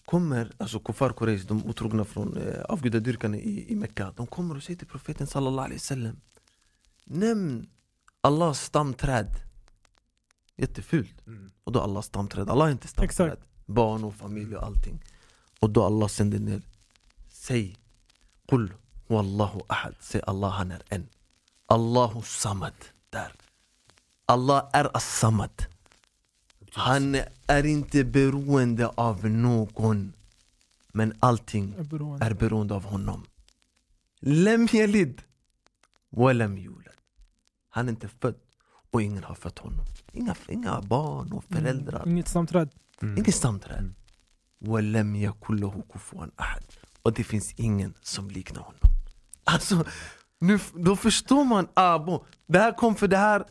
kommer, alltså kuffar Quraysh, de otrogna från avgudadyrkarna i Mekka, de kommer och säger till profeten sallallahu alaihi wasallam: nämn Allahs stamträd. Jättefult. Och då Allahs stamträd, Allah är inte stamträd. Exakt. Barn och familj och allting. Och då Allah sänder ner: säg Qul huwallahu ahad. Säg Allah, han är en. Allahu samad. Där. Allah är as-samad. Han är inte beroende av någon, men allting är beroende av honom. Lam yalid wa lam yulad. Han är inte född och ingen har fött honom. Inga barn och föräldrar. Inget stamträd. Inget stamträd. Wa lam yakul lahu kufuwan ahad. Och det finns ingen som liknar honom. Alltså, nu, då förstår man, det här kom för det här.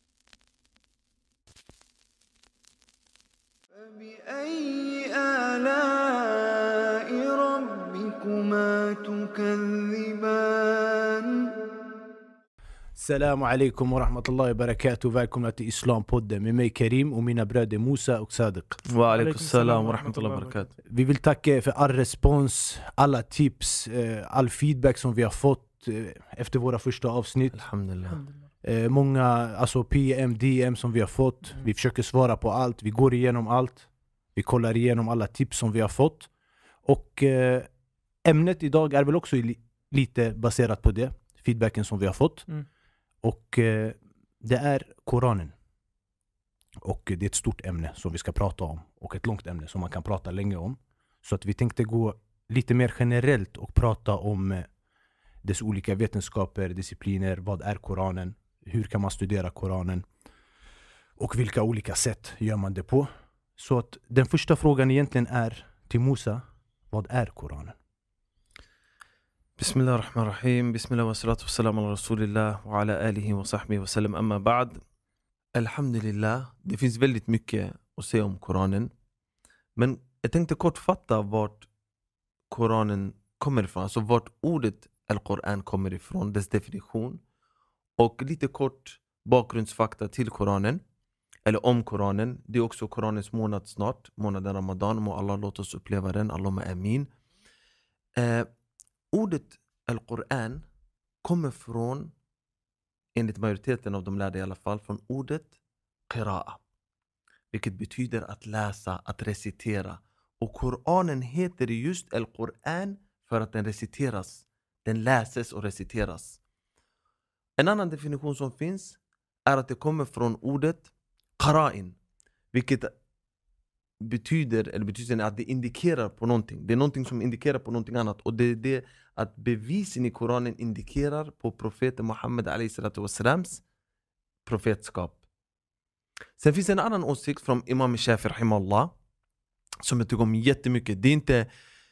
Assalamu alaikum wa rahmatullahi wa barakatuh. Välkomna till Islampodden med mig Karim och mina bröder Musa och Sadiq. Wa alaikum salam wa rahmatullahi wa barakatuh. Vi vill tacka för all respons, alla tips, all feedback som vi har fått efter våra första avsnitt. Alhamdulillah. Många alltså PM, DM som vi har fått. Vi försöker svara på allt, vi går igenom allt. Vi kollar igenom alla tips som vi har fått. Och ämnet idag är väl också lite baserat på det. Feedbacken som vi har fått. Och det är Koranen. Och det är ett stort ämne som vi ska prata om. Och ett långt ämne som man kan prata länge om. Så att vi tänkte gå lite mer generellt och prata om dess olika vetenskaper, discipliner. Vad är Koranen? Hur kan man studera Koranen? Och vilka olika sätt gör man det på? Så att den första frågan egentligen är till Musa: vad är Koranen? Bismillahirrahmanirrahim. Bismillah wa salatu wa salam ala rasulillah wa ala alihi wa sahbihi wa salam amma ba'd. Alhamdulillah. Det finns väldigt mycket att säga om Koranen. Men jag tänkte kortfatta vart Koranen kommer ifrån. Alltså vart ordet Al-Quran kommer ifrån, dess definition. Och lite kort bakgrundsfakta till Koranen. Eller om Koranen. Det är också Koranens månad snart. Månaden Ramadan. Må Allah låta oss uppleva den. Allahumma amin. Ordet Al-Quran kommer från, enligt majoriteten av de lärde i alla fall, från ordet qira'a. Vilket betyder att läsa, att recitera. Och Koranen heter just Al-Quran för att den reciteras. Den läses och reciteras. En annan definition som finns är att det kommer från ordet qara'in. Vilket betyder att det indikerar på någonting. Det är någonting som indikerar på någonting annat. Och det är det att bevisen i Koranen indikerar på profeten Muhammed a.s. profetskap. Sen finns en annan åsikt från Imam Shafi'i rahimahullah som jag tycker om jättemycket. Det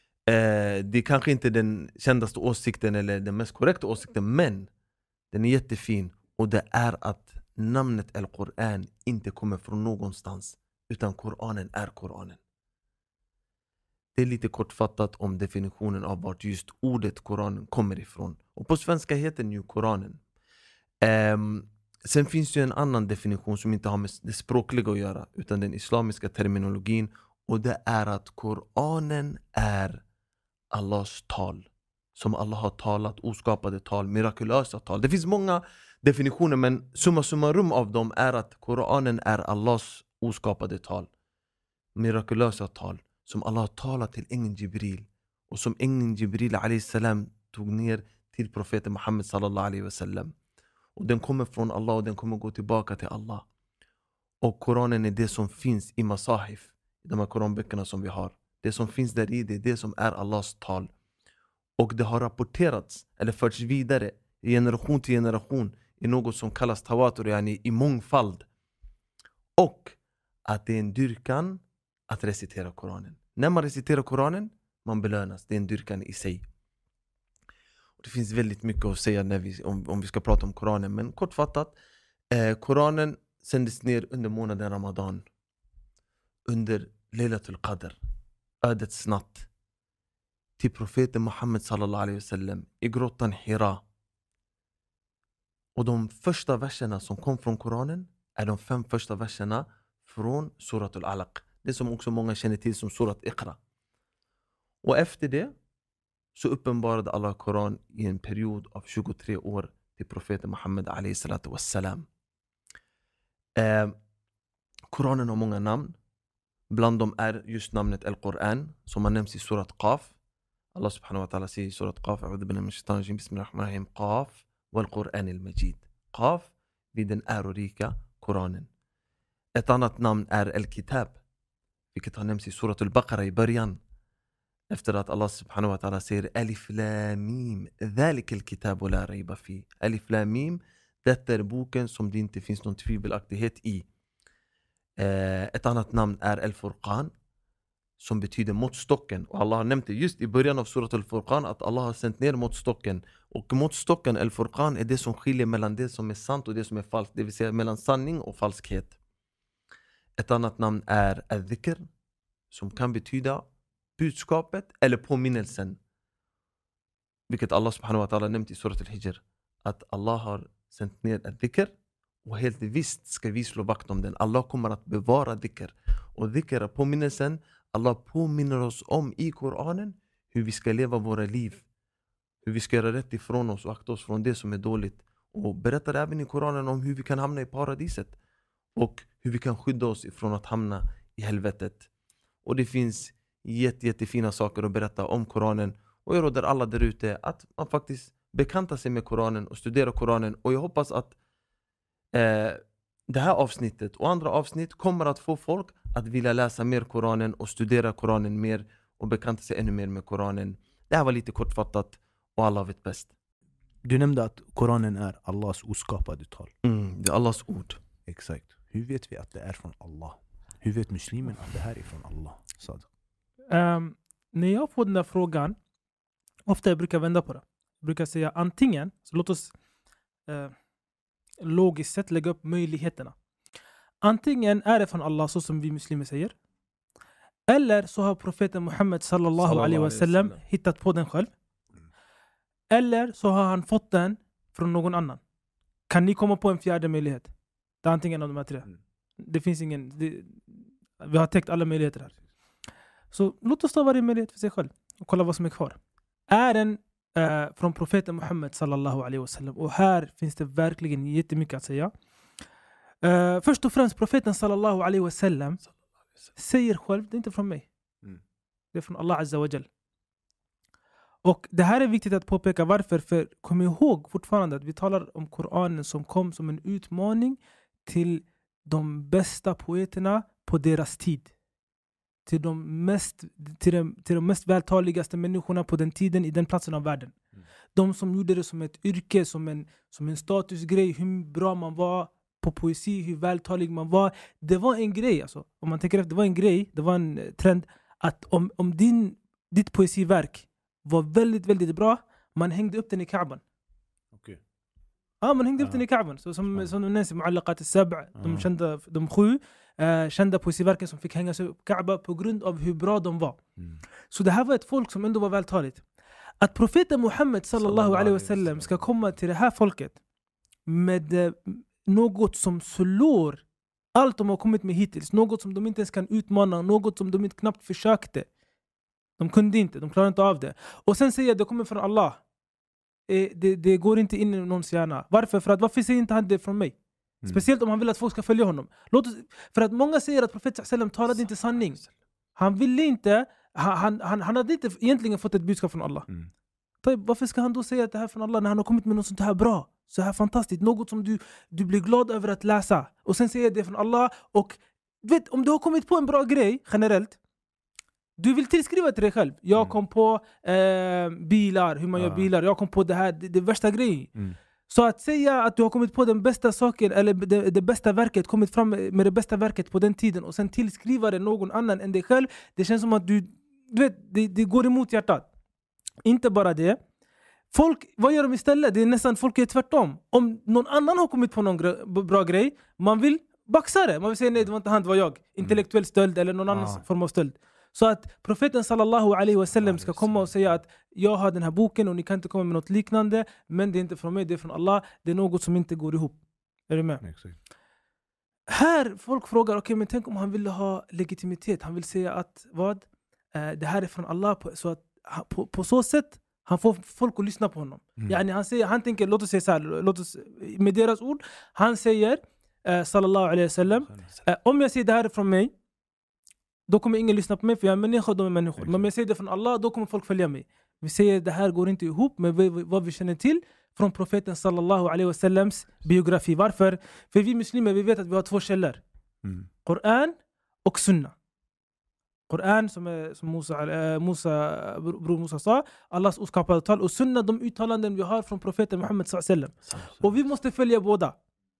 är kanske inte den kändaste åsikten eller den mest korrekta åsikten, men den är jättefin. Och det är att namnet Al-Quran inte kommer från någonstans, utan Koranen är Koranen. Det är lite kortfattat om definitionen av vart just ordet Koranen kommer ifrån. Och på svenska heter den ju Koranen. Sen finns det ju en annan definition som inte har med det språkliga att göra, utan den islamiska terminologin. Och det är att Koranen är Allahs tal. Som Allah har talat, oskapade tal, mirakulösa tal. Det finns många definitioner, men summa summarum av dem är att Koranen är Allahs oskapade tal. Mirakulösa tal. Som Allah har talat till ängeln Jibril. Och som ängeln Jibril a.s. tog ner till profeten Muhammed sallallahu alaihi wasallam. Och den kommer från Allah och den kommer gå tillbaka till Allah. Och Koranen är det som finns i Masahif. I de här koranböckerna som vi har. Det som finns där i, det är det som är Allahs tal. Och det har rapporterats eller förts vidare i generation till generation i något som kallas tawatur, yani i mångfald. Och att det är en dyrkan att recitera Koranen. När man reciterar Koranen, man belönas. Det är en dyrkan i sig. Och det finns väldigt mycket att säga om vi ska prata om Koranen. Men kortfattat, Koranen sändes ner under månaden Ramadan. Under Laylatul Qadr, ödets natt. Till profeten Muhammed sallallahu alaihi wasallam i grottan Hira. Och de första verserna som kom från Koranen är de 5 första verserna från Suratul Alaq. Det som också många känner till som Surat Iqra. Och efter det så uppenbarade Allah Koran i en period av 23 år till profeten Muhammed alayhi salatu wassalam. Koranen har många namn. Bland dem är just namnet Al-Quran som har nämnts i surat Qaf. Allah subhanahu wa ta'ala säger i surat Qaf: A'udhu billahi minash shaitanir rajim, bismillahirrahmanirrahim, Qaf wal Qur'an al-Majid. Qaf vid den ärorika Koranen. Ett annat namn är Al-Kitab, vilket har nämnts i surat Al-Baqarah i början. Efter att Allah subhanahu wa ta'ala säger Alif Lam Mim, dhalika al-kitab la rayba fi. Alif Lam Mim, detta är boken som det inte finns någon tvivelaktighet i. Ett annat namn är Al-Furqan, som betyder måttstocken. Och Allah har nämnt det just i början av surat Al-Furqan, att Allah har sänt ner måttstocken. Och måttstocken Al-Furqan är det som skiljer mellan det som är sant och det som är falskt. Det vill säga mellan sanning och falskhet. Ett annat namn är Al-Dhikr, som kan betyda budskapet eller påminnelsen. Vilket Allah subhanahu wa ta'ala nämnt i surat Al-Hijr. Att Allah har sänt ner Al-Dhikr. Och helt visst ska vi slå vakt om den. Allah kommer att bevara dhikr. Och dhikr är påminnelsen. Allah påminner oss om i Koranen hur vi ska leva våra liv. Hur vi ska göra rätt ifrån oss och akta oss från det som är dåligt. Och berättar även i Koranen om hur vi kan hamna i paradiset. Och hur vi kan skydda oss ifrån att hamna i helvetet. Och det finns jättefina saker att berätta om Koranen. Och jag råder alla där ute att man faktiskt bekantar sig med Koranen och studerar Koranen. Och jag hoppas att det här avsnittet och andra avsnitt kommer att få folk att vilja läsa mer Koranen och studera Koranen mer och bekanta sig ännu mer med Koranen. Det här var lite kortfattat och Allah vet bäst. Du nämnde att Koranen är Allahs oskapade tal. Det är Allahs ord. Exakt. Hur vet vi att det är från Allah? Hur vet muslimen att det här är från Allah? När jag får den där frågan, ofta jag brukar vända på det. Jag brukar säga antingen, så låt oss logiskt sett lägga upp möjligheterna. Antingen är det från Allah så som vi muslimer säger. Eller så har profeten Muhammed sallallahu alaihi wasallam hittat på den själv. Eller så har han fått den från någon annan. Kan ni komma på en fjärde möjlighet? Det är antingen av de här tre. Det finns ingen... vi har täckt alla möjligheter här. Så låt oss ta varje möjlighet för sig själv och kolla vad som är kvar. Är den från profeten Muhammed sallallahu alaihi wasallam? Och här finns det verkligen jättemycket att säga. Först och främst profeten sallallahu alaihi wasallam säger själv, det är inte från mig. Det är från Allah azza wa jal. Och det här är viktigt att påpeka varför. För kom ihåg fortfarande att vi talar om Koranen som kom som en utmaning till de bästa poeterna på deras tid. Till de mest vältaligaste människorna på den tiden i den platsen av världen. De som gjorde det som ett yrke, som en statusgrej, hur bra man var på poesi, hur vältalig man var. Det var en grej alltså. Om man tänker efter, det var en grej, det var en trend att om ditt poesiverk var väldigt, väldigt bra, man hängde upp den i Ka'ban. Okej. Ja, man hängde upp den i Ka'ban. Så som de nämns i Mu'allaqat al-Sab', de 7 kända poesiverken som fick hänga sig upp Ka'ba på grund av hur bra de var. Så det här var ett folk som ändå var vältaligt. Att profeten Muhammed sallallahu alaihi wasallam ska komma till det här folket med något som slår allt de har kommit med hittills, något som de inte ens kan utmana, något som de inte knappt försökte. De kunde inte, de klarade inte av det. Och sen säger att det kommer från Allah. Det går inte in i någons hjärna. Varför? För att varför säger inte han det från mig? Speciellt om han vill att folk ska följa honom. För att många säger att profeten sallam talade inte sanning. Han ville inte, han hade inte egentligen fått ett budskap från Allah. Varför ska han då säga att det här är från Allah när han har kommit med något sånt här bra? Så här fantastiskt, något som du blir glad över att läsa. Och sen säger det från Allah. Och du vet, om du har kommit på en bra grej generellt, du vill tillskriva till dig själv. Jag kom på bilar, hur man gör bilar. Jag kom på det här, det värsta grejen. Så att säga att du har kommit på den bästa saken, eller det bästa verket, kommit fram med det bästa verket på den tiden och sen tillskriva det någon annan än dig själv, det känns som att du vet, det går emot hjärtat. Inte bara det. Folk, vad gör de istället? Det är nästan folk är tvärtom. Om någon annan har kommit på någon bra grej, man vill baxa det. Man vill säga nej, det var inte han, det var jag. Intellektuell stöld eller någon annan form av stöld. Så att profeten sallallahu alaihi wasallam ska komma och säga att jag har den här boken och ni kan inte komma med något liknande, men det är inte från mig, det är från Allah. Det är något som inte går ihop. Är du med? Här folk frågar, okej, men tänk om han vill ha legitimitet. Han vill säga att vad? det här är från Allah, så att på så sätt han får folk att lyssna på honom. Yani han tänker, låt oss säga så här, med deras ord, han säger sallallahu alaihi wasallam, om jag säger det här är från mig, då kommer ingen lyssna på mig, för jag är människa och de är människor. Men om jag säger det från Allah, då kommer folk följa mig. Vi säger det här går inte ihop med vad vi känner till från profeten sallallahu alaihi wasallams biografi. Varför? För vi muslimer, vi vet att vi har 2 källor. Koran och sunna. Koran som bror Musa sa, Allahs oskapade tal, och sunna, de uttalanden vi har från profeten Muhammed sallallahu alaihi wasallam. Och vi måste följa båda.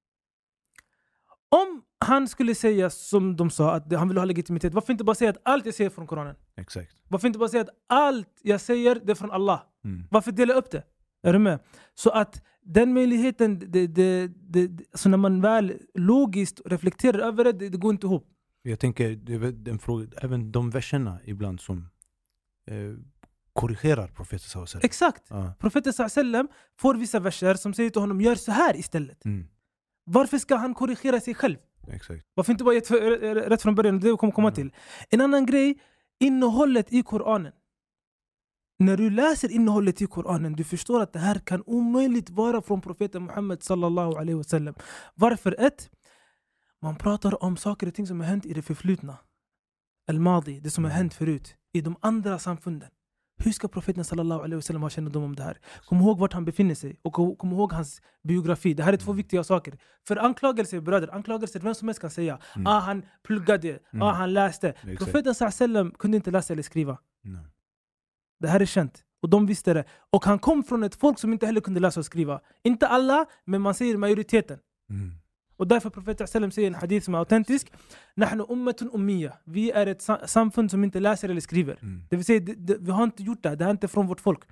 Om han skulle säga som de sa, att han vill ha legitimitet, varför inte bara säga att allt jag säger från Koranen? Exakt. Varför inte bara säga att allt jag säger det är från Allah? Varför dela upp det? Är du med? Så att den möjligheten, så när man väl logiskt reflekterar över det går inte ihop. Jag tänker, den fråga, även de verserna ibland som korrigerar profeten sallallahu alaihi wasallam. Exakt. Profeten sallallahu alaihi wasallam får vissa verser som säger till honom, gör så här istället. Varför ska han korrigera sig själv? Exakt. Varför inte bara ge rätt från början? Det kommer komma till. En annan grej, innehållet i Koranen. När du läser innehållet i Koranen, du förstår att det här kan omöjligt vara från profeten Muhammed sallallahu alaihi wasallam. Varför? Man pratar om saker och ting som har hänt i det förflutna. Al-Madi, det som har hänt förut. I de andra samfunden. Hur ska profeten sallallahu alaihi wasallam ha kännedom om det här? Kom ihåg vart han befinner sig. Och kom ihåg hans biografi. Det här är 2 viktiga saker. För anklagelser, bröder. Anklagelser, vem som helst kan säga. Han pluggade. Han läste. Profeten sallallahu alaihi wasallam kunde inte läsa eller skriva. Det här är känt. Och de visste det. Och han kom från ett folk som inte heller kunde läsa och skriva. Inte alla, men man säger majoriteten. Och därför profeten sallam säger en hadith som är autentisk. Nahnu ummatun ummiya. Vi är ett samfund som inte läser eller skriver. Det vill säga, vi har inte gjort det. Det är inte från vårt folk.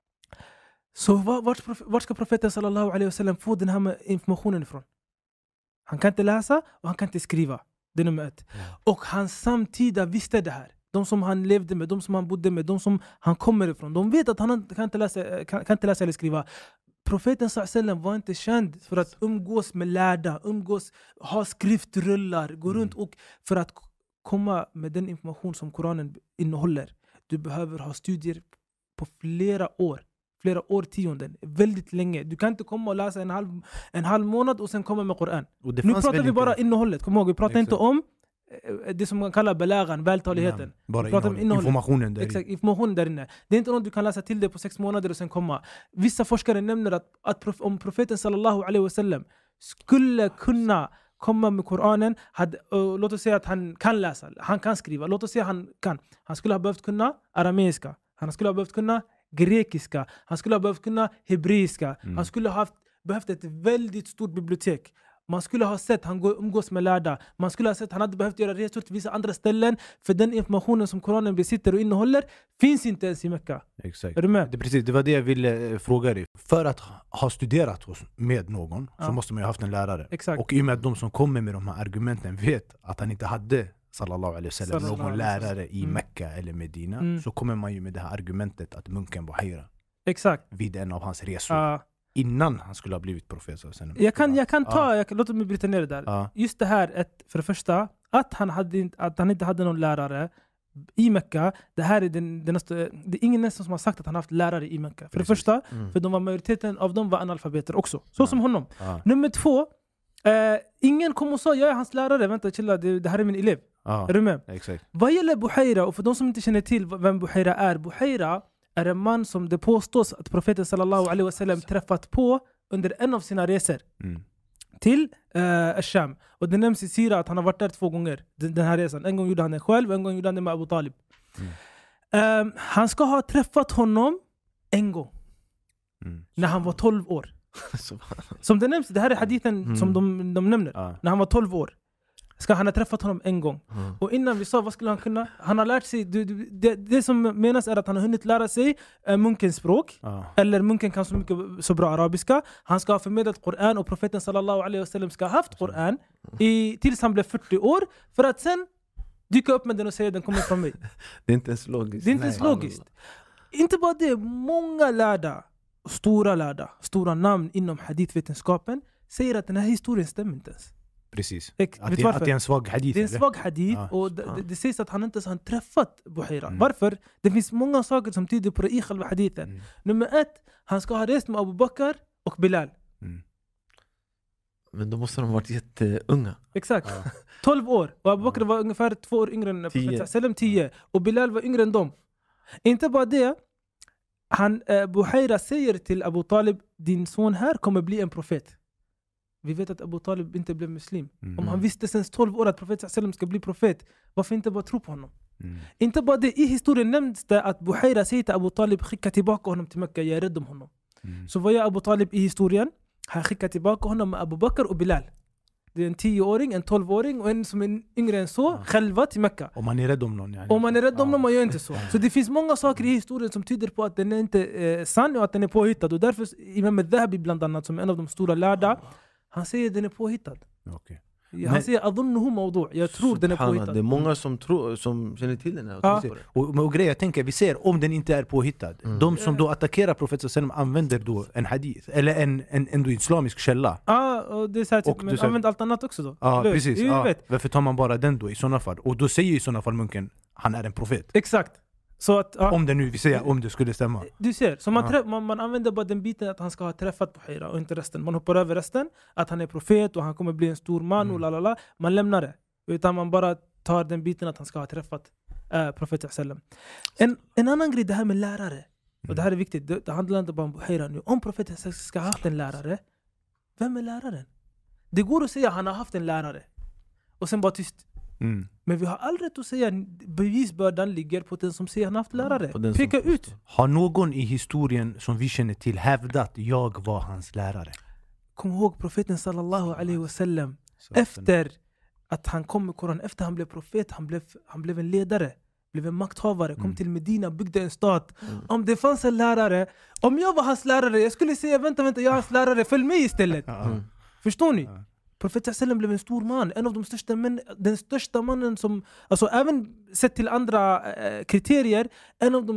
Så vart ska profeten sallallahu alaihi wasallam få den här informationen ifrån? Han kan inte läsa och han kan inte skriva. Det är nummer 1. Och hans samtida visste det här. De som han levde med, de som han bodde med, de som han kommer ifrån. De vet att han kan inte läsa eller skriva. Profeten sallam var inte känd för att umgås med lärda, ha skriftrullar, gå runt, och för att komma med den information som Koranen innehåller. Du behöver ha studier på flera årtionden, väldigt länge. Du kan inte komma och läsa en halv månad och sen komma med Koran. Nu pratar vi bara innehållet, kom ihåg, vi pratar inte om det som man kallar belagan, vältaligheten. Bara informationen där. Exakt, informationen där inne. Det är inte något du kan läsa till det på 6 månader och sen komma. Vissa forskare nämner att om profeten sallallahu alaihi wasallam skulle kunna komma med Koranen, låt oss säga att han kan läsa, han kan skriva, låt oss säga han skulle ha behövt kunna arameiska, han skulle ha behövt kunna grekiska, han skulle ha behövt kunna hebreiska, han skulle ha behövt ett väldigt stort bibliotek. Man skulle ha sett han umgås med lärda. Man skulle ha sett han hade behövt göra resor till vissa andra ställen. För den informationen som Koranen besitter och innehåller finns inte ens i Mekka. Exakt. Är du med? Det var det jag ville fråga dig. För att ha studerat med någon så måste man ju ha haft en lärare. Exakt. Och i och med att de som kommer med de här argumenten vet att han inte hade sallallahu alaihi wasallam någon lärare i Mekka eller Medina, så kommer man ju med det här argumentet att munken Buhaira. Exakt. Vid en av hans resor. Innan han skulle ha blivit profet. Låt mig bryta ner det där. Just det här, för det första, att han inte hade någon lärare i Mekka. Det här är det är ingen nästan som har sagt att han haft lärare i Mekka. För det första, för majoriteten av dem var analfabeter också. Så som honom. Nummer 2, ingen kom och sa, jag är hans lärare. Vänta, chilla, det här är min elev. Är du med? Exakt. Vad gäller Buhaira, och för de som inte känner till vem Buhaira är en man som det påstås att profeten sallallahu alaihi wasallam träffat på under en av sina resor till Asham. Och det nämns i Sira att han har varit där 2 gånger den här resan. En gång gjorde han det själv, en gång gjorde han det med Abu Talib. Han ska ha träffat honom en gång när han var 12 år. Som det nämns, det här är hadithen som de nämner. När han var 12 år ska han ha träffat honom en gång. Och innan vi sa, vad skulle han kunna? Han har lärt sig, det som menas är att han har hunnit lära sig munkens språk. Eller munken kan så bra arabiska. Han ska ha förmedlat Koran, och profeten sallallahu alaihi wasallam ska ha haft Koran tills han blev 40 år. För att sen dyka upp med den och säga den kommer från mig. Det är inte ens logiskt. Inte bara det, många lärda, stora namn inom hadithvetenskapen säger att den här historien stämmer inte ens. Precis. Vet Att varför? det är en svag hadith. Det är en eller? svag hadith Ja. och det sägs att han inte ens har träffat Buhaira. Mm. Varför? Det finns många saker som tyder på det i själva hadithen. Mm. Nummer 1, han ska ha rest med Abu Bakr och Bilal. Mm. Men då måste de ha varit jätteunga. Exakt. Ja. 12 år. Och Abu Bakr var ungefär 2 år yngre än 10. Profeten Sallam, 10. Och Bilal var yngre än dem. Inte bara det. Buhaira säger till Abu Talib, din son här kommer bli en profet. Vi vet att Abu Talib inte blev muslim. Mm. Om han visste sen 12 år att Profeten Sallam ska bli profet, varför inte bara tro på honom? Mm. Inte bara det, i historien nämns det att Buhaira säger till Abu Talib, skicka tillbaka honom till Mecka, jag är rädd om honom. Mm. Så vad gör Abu Talib i historien? Han skickar tillbaka honom med Abu Bakr och Bilal. Det är en 10-åring, en 12-åring och en som är yngre än så, själva till Mecka. Om man är rädd om någon. Om man är rädd om dem, man gör inte så. Så det finns många saker i historien som tyder på att den är inte sann och att den är påhittad. Och därför Imam al-Dhahabi bland annat, som är en av de stora lärda, han säger att den är påhittad. Okay. Han säger adunnuhu mawdu'. Jag tror den är påhittad. Det är många som känner till den här. Ja. Och grejer, jag tänker, vi ser om den inte är påhittad. De som då attackerar profeten sallam använder då en hadith eller en islamisk källa. Ja, och det är så här, typ, Och men du använd allt annat också då. Ja, Eller? precis. Du Ja. vet. Varför tar man bara den då i sådana fall? Och då säger i sådana fall munken, han är en profet. Exakt. Så att, ja. Om det nu, vi säger om det skulle stämma. Du ser, så man använder bara den biten att han ska ha träffat Buhaira och inte resten. Man hoppar över resten, att han är profet och han kommer bli en stor man och lalala. Man lämnar det. Utan man bara tar den biten att han ska ha träffat profeten sallam. En annan grej, det här med lärare. Och det här är viktigt, det handlar inte bara om Buhaira nu. Om profeten ska ha haft en lärare, vem är läraren? Det går att säga att han har haft en lärare och sen bara tyst. Mm. Men vi har aldrig rätt att säga bevisbördan ligger på den som säger han har haft lärare. Peka ut. Har någon i historien som vi känner till hävdat jag var hans lärare? Kom ihåg profeten sallallahu alaihi wasallam. Efter att han kom med Koran, efter han blev profet, han blev en ledare, blev en makthavare, kom till Medina, byggde en stad. Om det fanns en lärare, om jag var hans lärare, jag skulle säga vänta, jag är hans lärare, följ mig istället. Förstår ni? Profeten sallam blev en stor man, en av de största den största mannen som, alltså även sett till andra kriterier, en av de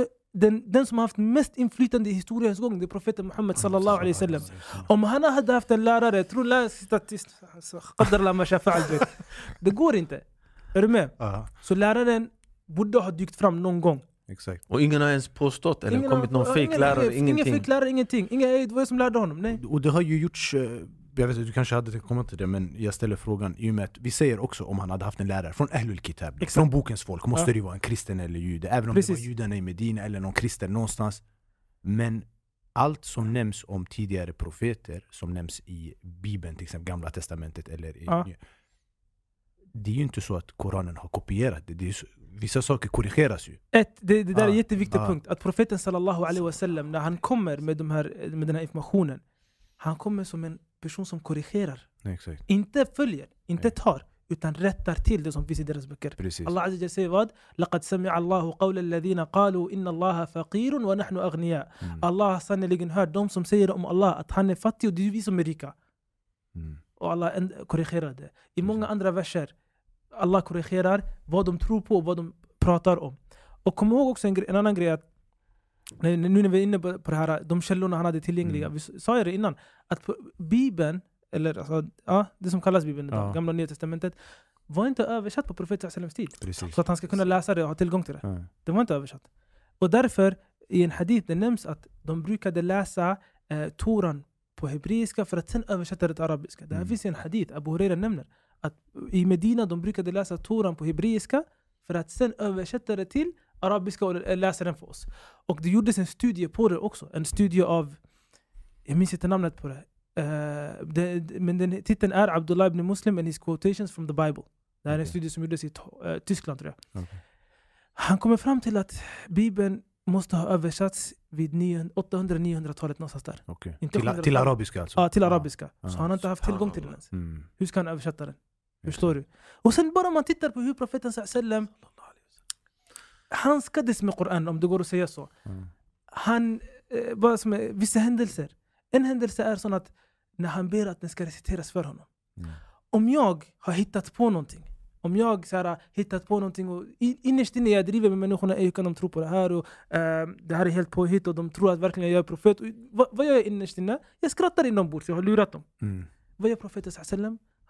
den som har haft mest inflytande i historiens gång, det är profeten Muhammad sallallahu alaihi wasallam. Om han hade haft en lärare, tror jag det går inte. Är du med? Så läraren borde ha dykt fram någon gång. Exakt. Och ingen har ens påstått eller kommit någon fake lärare, ingenting. Ingen fake lärare, ingenting. Det var jag som lärde honom, nej. Och det har ju gjorts, jag vet att du kanske hade tänkt komma till det, men jag ställer frågan i och med att vi säger också om han hade haft en lärare från Ahlul Kitab, från bokens folk, måste det ju vara en kristen eller jude, även om det var judarna i Medina eller någon kristen någonstans. Men allt som nämns om tidigare profeter, som nämns i Bibeln, till exempel Gamla testamentet eller i det är ju inte så att Koranen har kopierat det. Vissa saker korrigeras ju. Det där är en jätteviktig punkt. Att profeten sallallahu alaihi wasallam, när han kommer med den här informationen, han kommer som en person som korrigerar. Exakt. Inte följer, inte tar, utan rättar till det som finns i deras böcker. Precis. Allah azza wa jalla säger vad? Laqad sami'a Allahu qawla alladhina qalu inna Allaha faqirun wa nahnu aghniya. Allah har sannoliken hört de som säger om Allah att han är fattig och det är vi som är rika. Och Allah korrigerar det. I många andra verser Allah korrigerar vad de tror på och vad de pratar om. Och kom ihåg också en annan grej, att nu när vi är inne på det här, de källorna han hade tillgängliga, vi sa ju det innan, att Bibeln, eller alltså, det som kallas Bibeln, Gamla och Nya testamentet, var inte översatt på profeten sallallahu alaihi wasallam tid. Så att han ska kunna läsa det och ha tillgång till det. Det var inte översatt. Och därför i en hadith det nämns att de brukade läsa Toran på hebreiska för att sen översätta det till arabiska. Det här finns i en hadith, Abu Huraira nämner att i Medina de brukade läsa Toran på hebreiska för att sen översätta det till arabiska och läsa den för oss. Och det gjordes en studie på det också. En studie av, jag minns inte namnet på det. Men den titeln är Abdullah ibn Muslim and his quotations from the Bible. Det här är en studie som gjordes i Tyskland, tror jag. Han kommer fram till att Bibeln måste ha översatts vid 800-900-talet någonstans där. Till arabiska alltså? Ja, till arabiska. Så han har inte haft tillgång till den ens. Hur ska han översätta den? Förstår du? Och sen bara man tittar på hur profeten sallam han skaddes med Koran, om det går att säga så. Han bara som vissa händelser. En händelse är sån att när han ber att den ska reciteras för honom. Om jag har hittat på någonting, om jag hittat på någonting och innerst inne jag driver med människorna, hur kan de tro på det här och det här är helt påhitt och de tror att verkligen jag är profet. Vad gör jag innerst inne? Jag skrattar inombords, jag har lurat dem. Vad gör profeten sallam?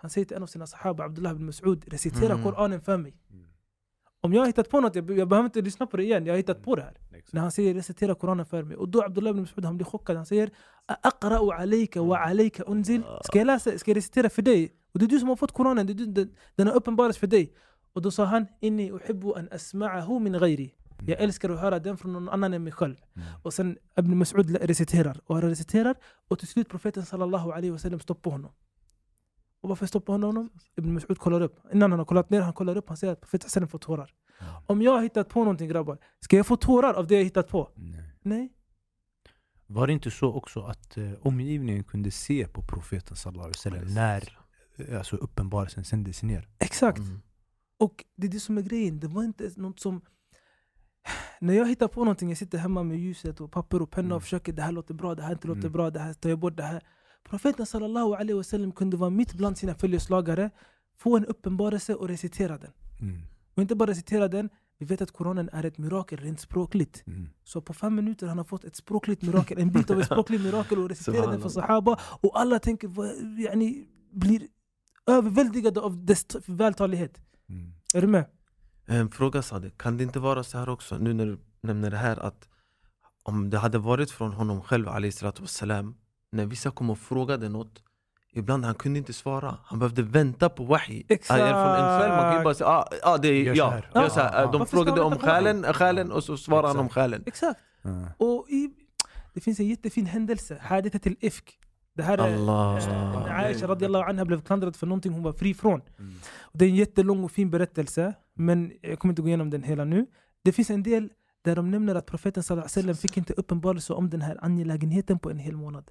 Han säger till en av sina sahaba, Abdullah ibn Mas'ud, recitera Koranen för mig. Om jag har hittat på något, jag behöver inte lyssna på det igen, jag har hittat på det här. När han säger recitera Koranen för mig. Och då Abdullah ibn Mas'ud, han blir chockad. Han säger, aqra'u alayka wa alayka unzil. Ska jag recitera för dig? Och det är du som har fått Koranen, den har uppenbarats för dig. Och då sa han, inni uhibbu an asma'ahu min ghairi. Jag älskar att höra den från någon annan än mig själv. Och sen Ibn Mas'ud reciterar. Och till slut profeten sallallahu alaihi wasallam stoppar honom. Och varför stoppar honom? Ibn Mas'ud kollar upp. Innan han har kollat ner, han kollar upp. Han säger att profeten sallam får tårar. Om jag har hittat på någonting, grabbar, ska jag få tårar av det jag hittat på? Nej. Var det inte så också att omgivningen kunde se på profeten sallallahu alaihi wasallam när alltså uppenbarelsen sändes ner? Exakt. Och det är det som är grejen. Det var inte något som... När jag hittar på någonting, jag sitter hemma med ljuset och papper och penna och försöker, det här låter bra, det här inte låter bra, det här tar jag bort, det här. Profeten sallallahu alaihi wasallam kunde vara mitt bland sina följeslagare, få en uppenbarelse och recitera den. Och inte bara recitera den, vi vet att Koranen är ett mirakel rent språkligt. Så på 5 minuter han har fått ett språkligt mirakel, en bit av ett språkligt mirakel och recitera den för sahaba. Och alla tänker, blir överväldigade av dess vältalighet. Är du med? En fråga, Sadiq, kan det inte vara så här också, nu när du nämner det här, att om det hade varit från honom själv alayhi salatu wassalam, när vissa kom och frågade något, ibland han kunde inte svara, han behövde vänta på wahi. Exakt. Från en själv, man kan ju bara säga det är gör så här. De frågade om själen och så svarade han om själen. Exakt. Och det finns en jättefin händelse, haditha till ifk. Det här är Aisha radiyallahu anha blev klandrad för någonting hon var fri från. Och det är en jättelång och fin berättelse, men jag kommer inte gå igenom den hela nu. Det finns en del där de nämner att profeten sallallahu alaihi wasallam fick inte uppenbarelse om den här angelägenheten på en hel månad.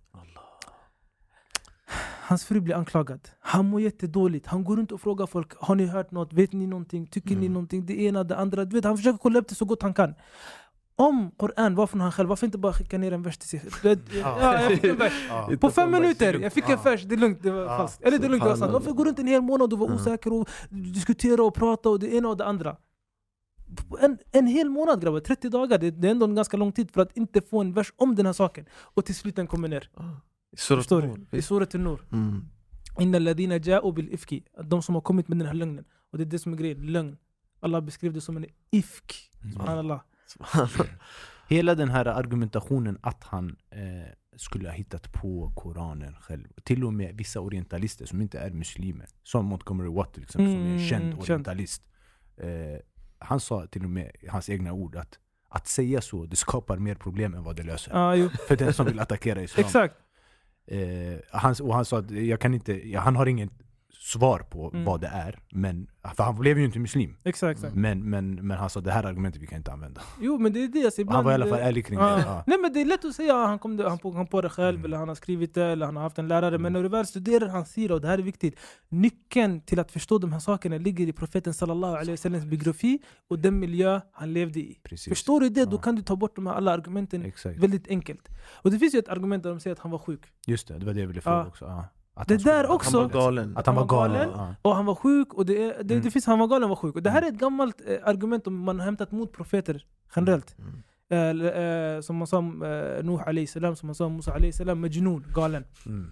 Hans fru blir anklagad. Han mår jättedåligt. Han går runt och frågar folk, har ni hört något? Vet ni någonting? Tycker ni någonting? Det ena, det andra. Du vet, han försöker kolla upp det så gott han kan. Om Koran var från han själv, varför inte bara skicka ner en vers till sig? Jag fick en vers. På 5 minuter, jag fick en vers. Det är lugnt, det var falskt. Eller det är lugnt, det var sant. Varför går runt en hel månad och var osäker och diskutera och prata och det ena och det andra? En hel månad, grabbar, 30 dagar, det är ändå en ganska lång tid för att inte få en vers om den här saken. Och till slut den kommer ner. I surat an-Nur. Inna alladhina ja'u bil ifki, de som har kommit med den här lögnen. Och det är det som är grejen, lögn. Allah beskrev det som en ifk. Subhanallah. Hela den här argumentationen att han skulle ha hittat på Koranen själv. Till och med vissa orientalister som inte är muslimer, som Montgomery Watt till exempel, som är en känd orientalist. Han sa till och med i hans egna ord att säga så, det skapar mer problem än vad det löser. För den som vill attackera islam. Exakt. Han sa att han har ingen svar på vad det är, men för han blev ju inte muslim. Exakt. Men han sa det här argumentet vi kan inte använda. Jo, men det är det, alltså, ibland, han var i alla fall ärlig kring det. Nej, men det är lätt att säga han kom på det själv, eller han har skrivit det, eller han har haft en lärare. Men när du väl studerar hans sida, och det här är viktigt, nyckeln till att förstå de här sakerna ligger i profeten sallallahu alaihi wasallams biografi och den miljö han levde i. Precis. Förstår du det, då kan du ta bort de här alla argumenten väldigt enkelt. Och det finns ju ett argument där de säger att han var sjuk. Just det var det jag ville fråga också. Det där också, att han var galen. Och han var sjuk, och det finns han var galen och var sjuk. Och det här är ett gammalt argument som man har hämtat mot profeter generellt. Som man sa Nuh alayhi salam, som man sa Musa alayhi salam, majnun, galen.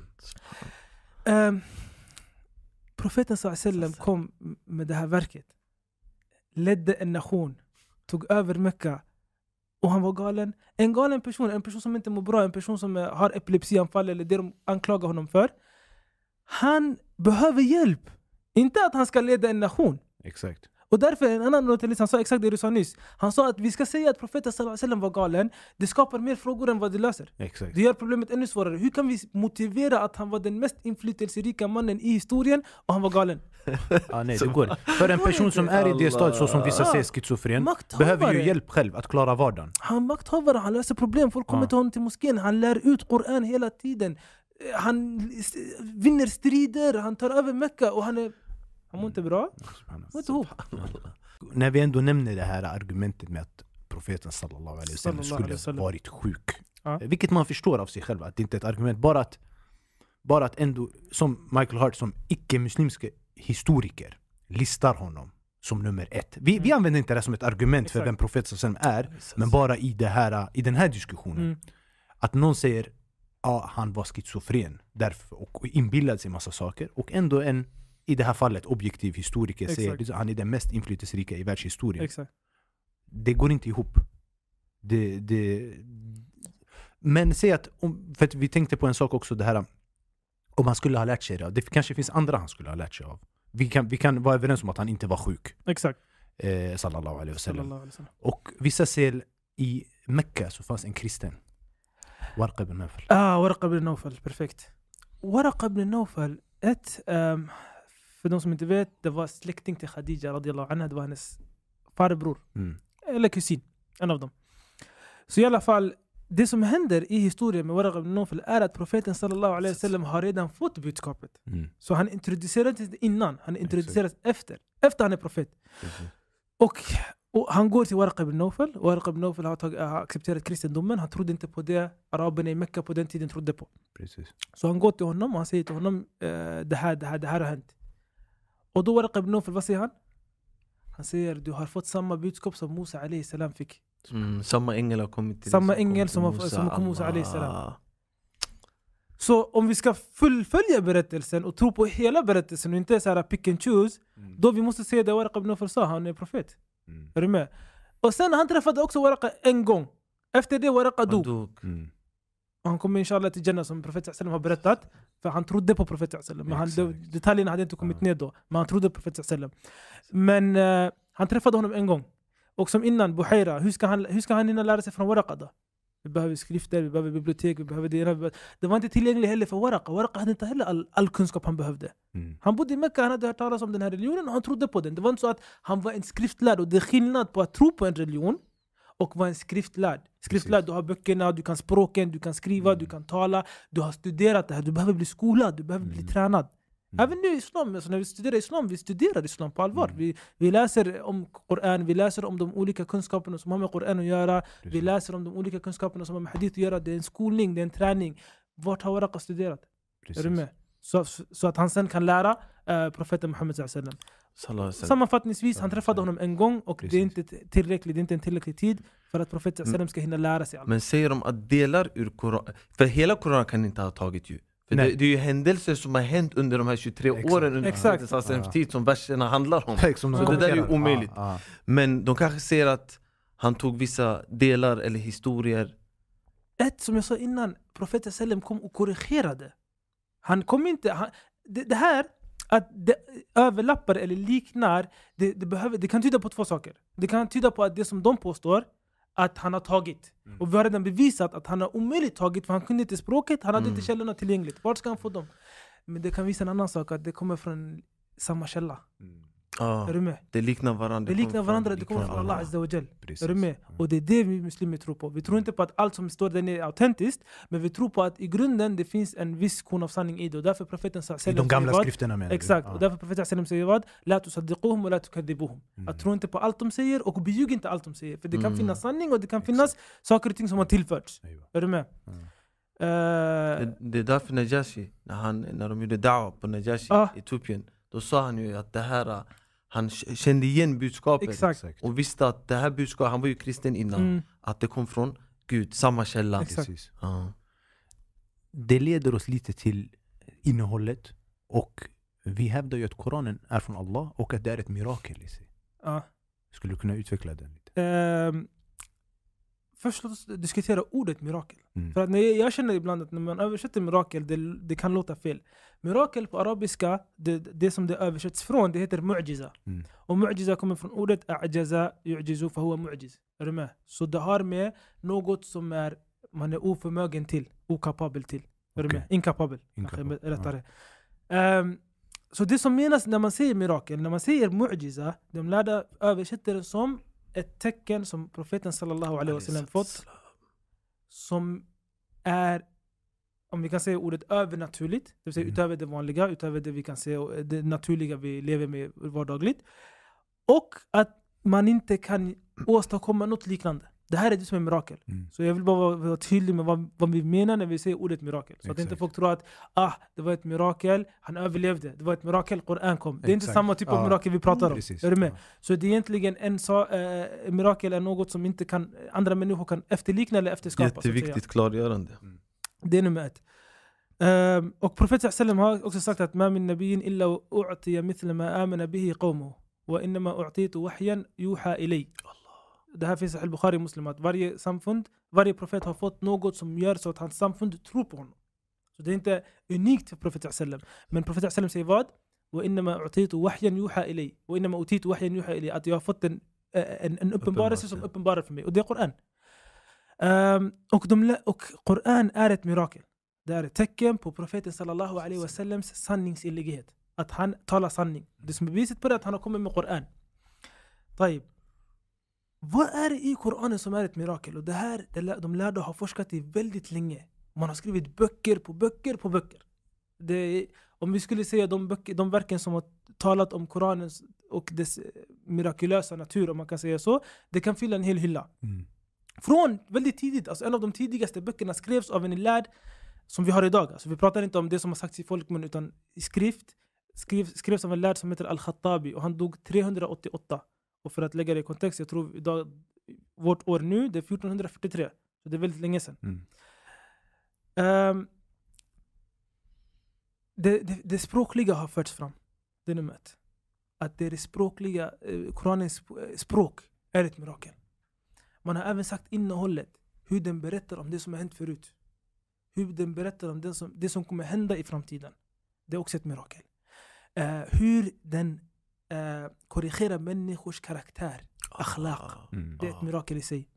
Profeten sallallahu alayhi wasallam kom med det här verket, ledde en nation, tog över Mekka, och han var galen. En galen person, en person som inte mår bra, en person som har epilepsianfall eller det de anklagar honom för. Han behöver hjälp. Inte att han ska leda en nation. Exakt. Och därför en annan notalist, han sa exakt det du sa nyss. Han sa att vi ska säga att profeten sallallahu alaihi wasallam var galen. Det skapar mer frågor än vad det löser. Exakt. Det gör problemet ännu svårare. Hur kan vi motivera att han var den mest inflytelserika mannen i historien och han var galen? Nej, det går. För en person som är i det stad, så som vissa säger schizofren, behöver ju hjälp själv att klara vardagen. Han makthavare, han löser problem. Folk kommer till honom till moskén. Han lär ut Koran hela tiden. Han vinner strider. Han tar över Mekka och han mår inte bra. Han mår inte ihop. När vi ändå nämner det här argumentet med att profeten sallallahu alaihi wasallam skulle varit sjuk. Vilket man förstår av sig själv, att det inte är ett argument. Bara att ändå, som Michael Hart som icke-muslimska historiker listar honom som nummer 1. Vi använder inte det som ett argument för vem profeten sallallahu alaihi wasallam är, men bara i den här diskussionen. Att någon säger han var schizofren därför, och inbillade sig massa saker, och ändå en i det här fallet objektiv historiker säger Exakt. han är den mest inflytelserika i världshistorien. Exakt. Det går inte ihop. Men säg att, för att vi tänkte på en sak också, det här om han skulle ha lärt sig det. Det kanske finns andra han skulle ha lärt sig av. Vi kan vara överens om att han inte var sjuk. Exakt. Sallallahu alaihi wasallam. Sallallahu alaihi wasallam. Och vissa säger i Mekka så fanns en kristen. Warqa ibn Nawfal. Warqa ibn Nawfal, perfekt. Warqa ibn Nawfal, för de som inte vet, det var släkting till Khadija radiyallahu anha, det var hennes farbror. Eller kusin, en av dem. Så i alla fall, det som händer i historien med Warqa ibn Nawfal är att profeten sallallahu alaihi wasallam har redan fått budskapet. Så han introducerades inte innan, han introduceras efter han är profet. Och han går till Warqa ibn Nawfal. Warqa ibn Nawfal har accepterat kristendomen. Han trodde inte på det araberna i Mekka på den tiden trodde på. Precis. Så han går till honom och han säger till honom det här har hänt. Och då Warqa ibn Nawfal, vad säger han? Han säger, du har fått samma budskap som Musa alayhi salam fick. Samma ängel har kommit till samma ängel som kom Musa alayhi salam. Så om vi ska fullfölja berättelsen och tro på hela berättelsen och inte så här pick and choose, då vi måste säga det Warqa ibn Nawfal sa, han är profet. Är du med? Och sen han träffade också Warqa en gång. Efter det Warqa dog. Och han kommer inshallah till Jannah som profet sallam har berättat. För han trodde på profet sallam. Men detaljerna hade inte kommit ner då. Men han trodde på profet sallam. Men han träffade honom en gång. Och som innan, Buhaira, hur ska han hinna lära sig från Warqa då? Vi behöver skrifter, vi behöver bibliotek, vi behöver det. Det var inte tillgängligt heller för Warqa. Warqa hade inte heller all kunskap han behövde. Han bodde i Mekka, han hade hört talas om den här religionen och han trodde på den. Det var inte så att han var en skriftlärd. Och det är skillnad på att tro på en religion och vara en skriftlärd. Skriftlärd, du har böckerna, du kan språken, du kan skriva, du kan tala. Du har studerat det här, du behöver bli skolad, du behöver bli tränad. Även nu i islam, alltså när vi studerar islam på allvar. Vi läser om Koran, vi läser om de olika kunskaperna som har med Koran att göra. Precis. Vi läser om de olika kunskaperna som har med hadith att göra. Det är en skolning, det är en träning. Vart har Warqa studerat? Precis. Är du med? Så att han sen kan lära profeten Muhammed sallallahu alaihi wasallam. Sammanfattningsvis, han träffade honom en gång och det är inte tillräckligt, det är inte en tillräcklig tid för att profeten sallallahu alaihi wasallam ska hinna lära sig allt. Men säger de att delar ur Koran, för hela Koran kan inte ha tagit ju. För det är ju händelser som har hänt under de här 23 åren under profetens tid som verserna handlar om. Så det där är ju omöjligt. Men de kanske ser att han tog vissa delar eller historier. Som jag sa innan, profeten sallam kom och korrigerade. Han kom inte... Det här, att det överlappar eller liknar, det kan tyda på två saker. Det kan tyda på att det som de påstår, att han har tagit. Och vi har redan bevisat att han har omöjligt tagit, för han kunde inte språket, han hade inte källorna tillgängligt. Vart ska han få dem? Men det kan visa en annan sak, att det kommer från samma källa. Är du med? Det liknar varandra. Det kommer från Allah azza wa jal. Är du med? Och det är det vi muslimer tror på. Vi tror inte på att allt som står där är autentiskt, men vi tror på att i grunden det finns en viss korn av sanning i det. Och därför profeten sallallahu alaihi wasallam, de gamla skrifterna menar exakt. Och därför profeten sallallahu alaihi wasallam säger vad? La tusaddiquhum wa la tukadibuhum. Att tro inte på allt de säger och bejug inte allt de säger. För det kan finnas sanning och det kan finnas saker och ting som har tillförts. Är du med? Det är därför Najashi, när de gjorde da'wa på Najashi i Etiopien, då sa han ju att det här, han kände igen budskapet. Exakt. Och visste att det här budskapet, han var ju kristen innan, att det kom från Gud, samma källa. Det leder oss lite till innehållet, och vi hävdar ju att Koranen är från Allah och att det är ett mirakel i sig. Skulle du kunna utveckla den lite? Först låt oss diskutera ordet mirakel. För att jag känner ibland att när man översätter mirakel, det kan låta fel. Mirakel på arabiska, det som det översätts från, det heter mu'jiza. Och mu'jiza kommer från ordet a'jaza yu'jizu fa huwa mu'jiz. Är du med? Så det har med något som man är oförmögen till, okapabel till. Är du med? Inkapabel. Rättare. Så det som menas när man säger mirakel, när man säger mu'jiza, de lärda översätter det som ett tecken som profeten sallallahu alaihi wasallam fått, som är, om vi kan säga ordet övernaturligt, det vill säga utöver det vanliga, utöver det vi kan säga det naturliga vi lever med vardagligt, och att man inte kan åstadkomma något liknande. Det här är det som är mirakel. Så jag vill bara vara tydlig med vad vi menar när vi säger ordet mirakel. Så att inte folk tror att det var ett mirakel, han överlevde. Det var ett mirakel, Koran kom. Det är inte samma typ av mirakel vi pratar om. Är du med? Så det är egentligen mirakel är något som inte kan, andra människor kan efterlikna eller efterskapa. Jätteviktigt klargörande. Det är nummer 1. Och profeten sallam har också sagt att ma min nabiyyin illa u'tiya mithla ma amana bihi qawmuhu wa inma u'titu wahyan yuha ilay. Det här finns i Al-Bukhari Muslim att varje samfund, varje profet har fått något som gör så att hans samfund tror på honom. Så det är inte unikt för profeten sallam. Men profeten sallam säger vad? Wa inma u'titu wahyan yuha ilay. Wa inma utitu wahyan yuha ilay. Att jag har fått en uppenbarelse som uppenbarar för mig. Och det är Koran. Och Koran är ett mirakel. Det är ett tecken på profeten sallallahu alaihi wasallams sanningsillighet. Att han talar sanning. Det som är beviset på det att han har kommit med Koran. طيب. Vad är det i Koranen som är ett mirakel? Och det här, de lärde har forskat i väldigt länge. Man har skrivit böcker på böcker på böcker. Om vi skulle säga de verken som har talat om Koranen och dess mirakulösa natur, om man kan säga så, det kan fylla en hel hylla. Från väldigt tidigt, alltså en av de tidigaste böckerna skrevs av en lärd som vi har idag. Alltså vi pratar inte om det som har sagts i folkmun utan i skrevs av en lärd som heter Al-Khattabi och han dog 388. Och för att lägga det i kontext, jag tror idag, vårt år nu, det är 1443. Så det är väldigt länge sedan. Det språkliga har förts fram. Det är nummer 1. Att det språkliga, Koranens språk är ett mirakel. Man har även sagt innehållet, hur den berättar om det som har hänt förut. Hur den berättar om det som kommer hända i framtiden. Det är också ett mirakel. Hur den korrigerar människors karaktär, akhlaq. Det är ett mirakel i sig.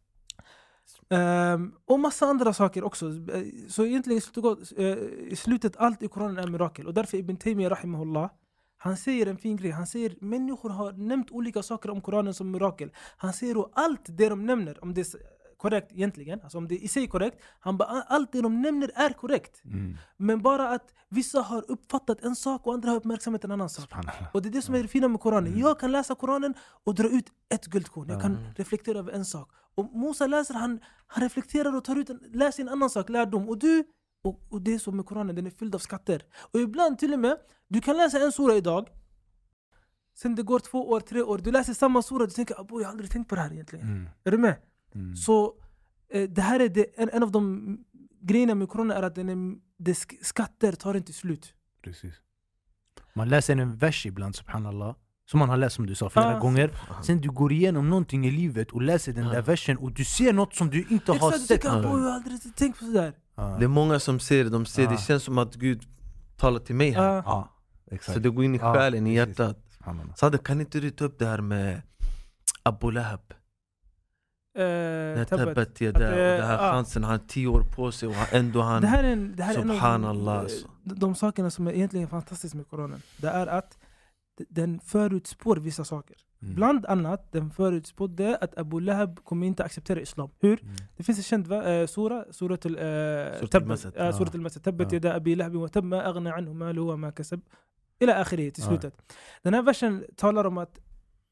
Och massa andra saker också. Så egentligen i slutet allt i Koranen är mirakel. Och därför Ibn Taymiyyah rahimahullah, han säger en fin grej. Han säger människor har nämnt olika saker om Koranen som mirakel. Han säger och allt det de nämner, om det är korrekt egentligen, alltså om det i sig är korrekt, han bara allt det de nämner är korrekt. Men bara att vissa har uppfattat en sak och andra har uppmärksammat en annan sak. Och det är det som är det fina med Koranen. Jag kan läsa Koranen och dra ut ett guldkorn. Jag kan reflektera över en sak. Och Musa läser, han reflekterar och läser en annan sak, lärdom. Och det är så med Koranen, den är fylld av skatter. Och ibland till och med, du kan läsa en sura idag, sen det går 2 år, 3 år, du läser samma sura, du tänker, jag har aldrig tänkt på det här egentligen. Är du med? Så det här är en av de grejerna med Koranen är att det skatter tar inte slut. Precis. Man läser en vers ibland, subhanallah, som man har läst som du sa flera gånger. Sen du går igenom någonting i livet och läser den där versen och du ser något som du inte har sett. Jag har aldrig tänkt på sådär. Det är många som ser det, det känns som att Gud talar till mig här. Så det går in i själen, i hjärtat. Sadek, kan inte du ta upp det här med Abu Lahab? Tabbat yada, och det här chansen, han har 10 år på sig och ändå han, det här är subhanallah, en av de sakerna som är egentligen fantastiskt med Koranen. Det är att den förutspår vissa saker. Bland annat, den förutspådde att Abu Lahab kommer inte acceptera islam. Hur? Det finns en känd surat al-Masad. Tabbat yada Abi Lahab wa tab ma aghna anhu maluhu wa ma kasab. Ila akhirih, till slutet. Den här versen talar om att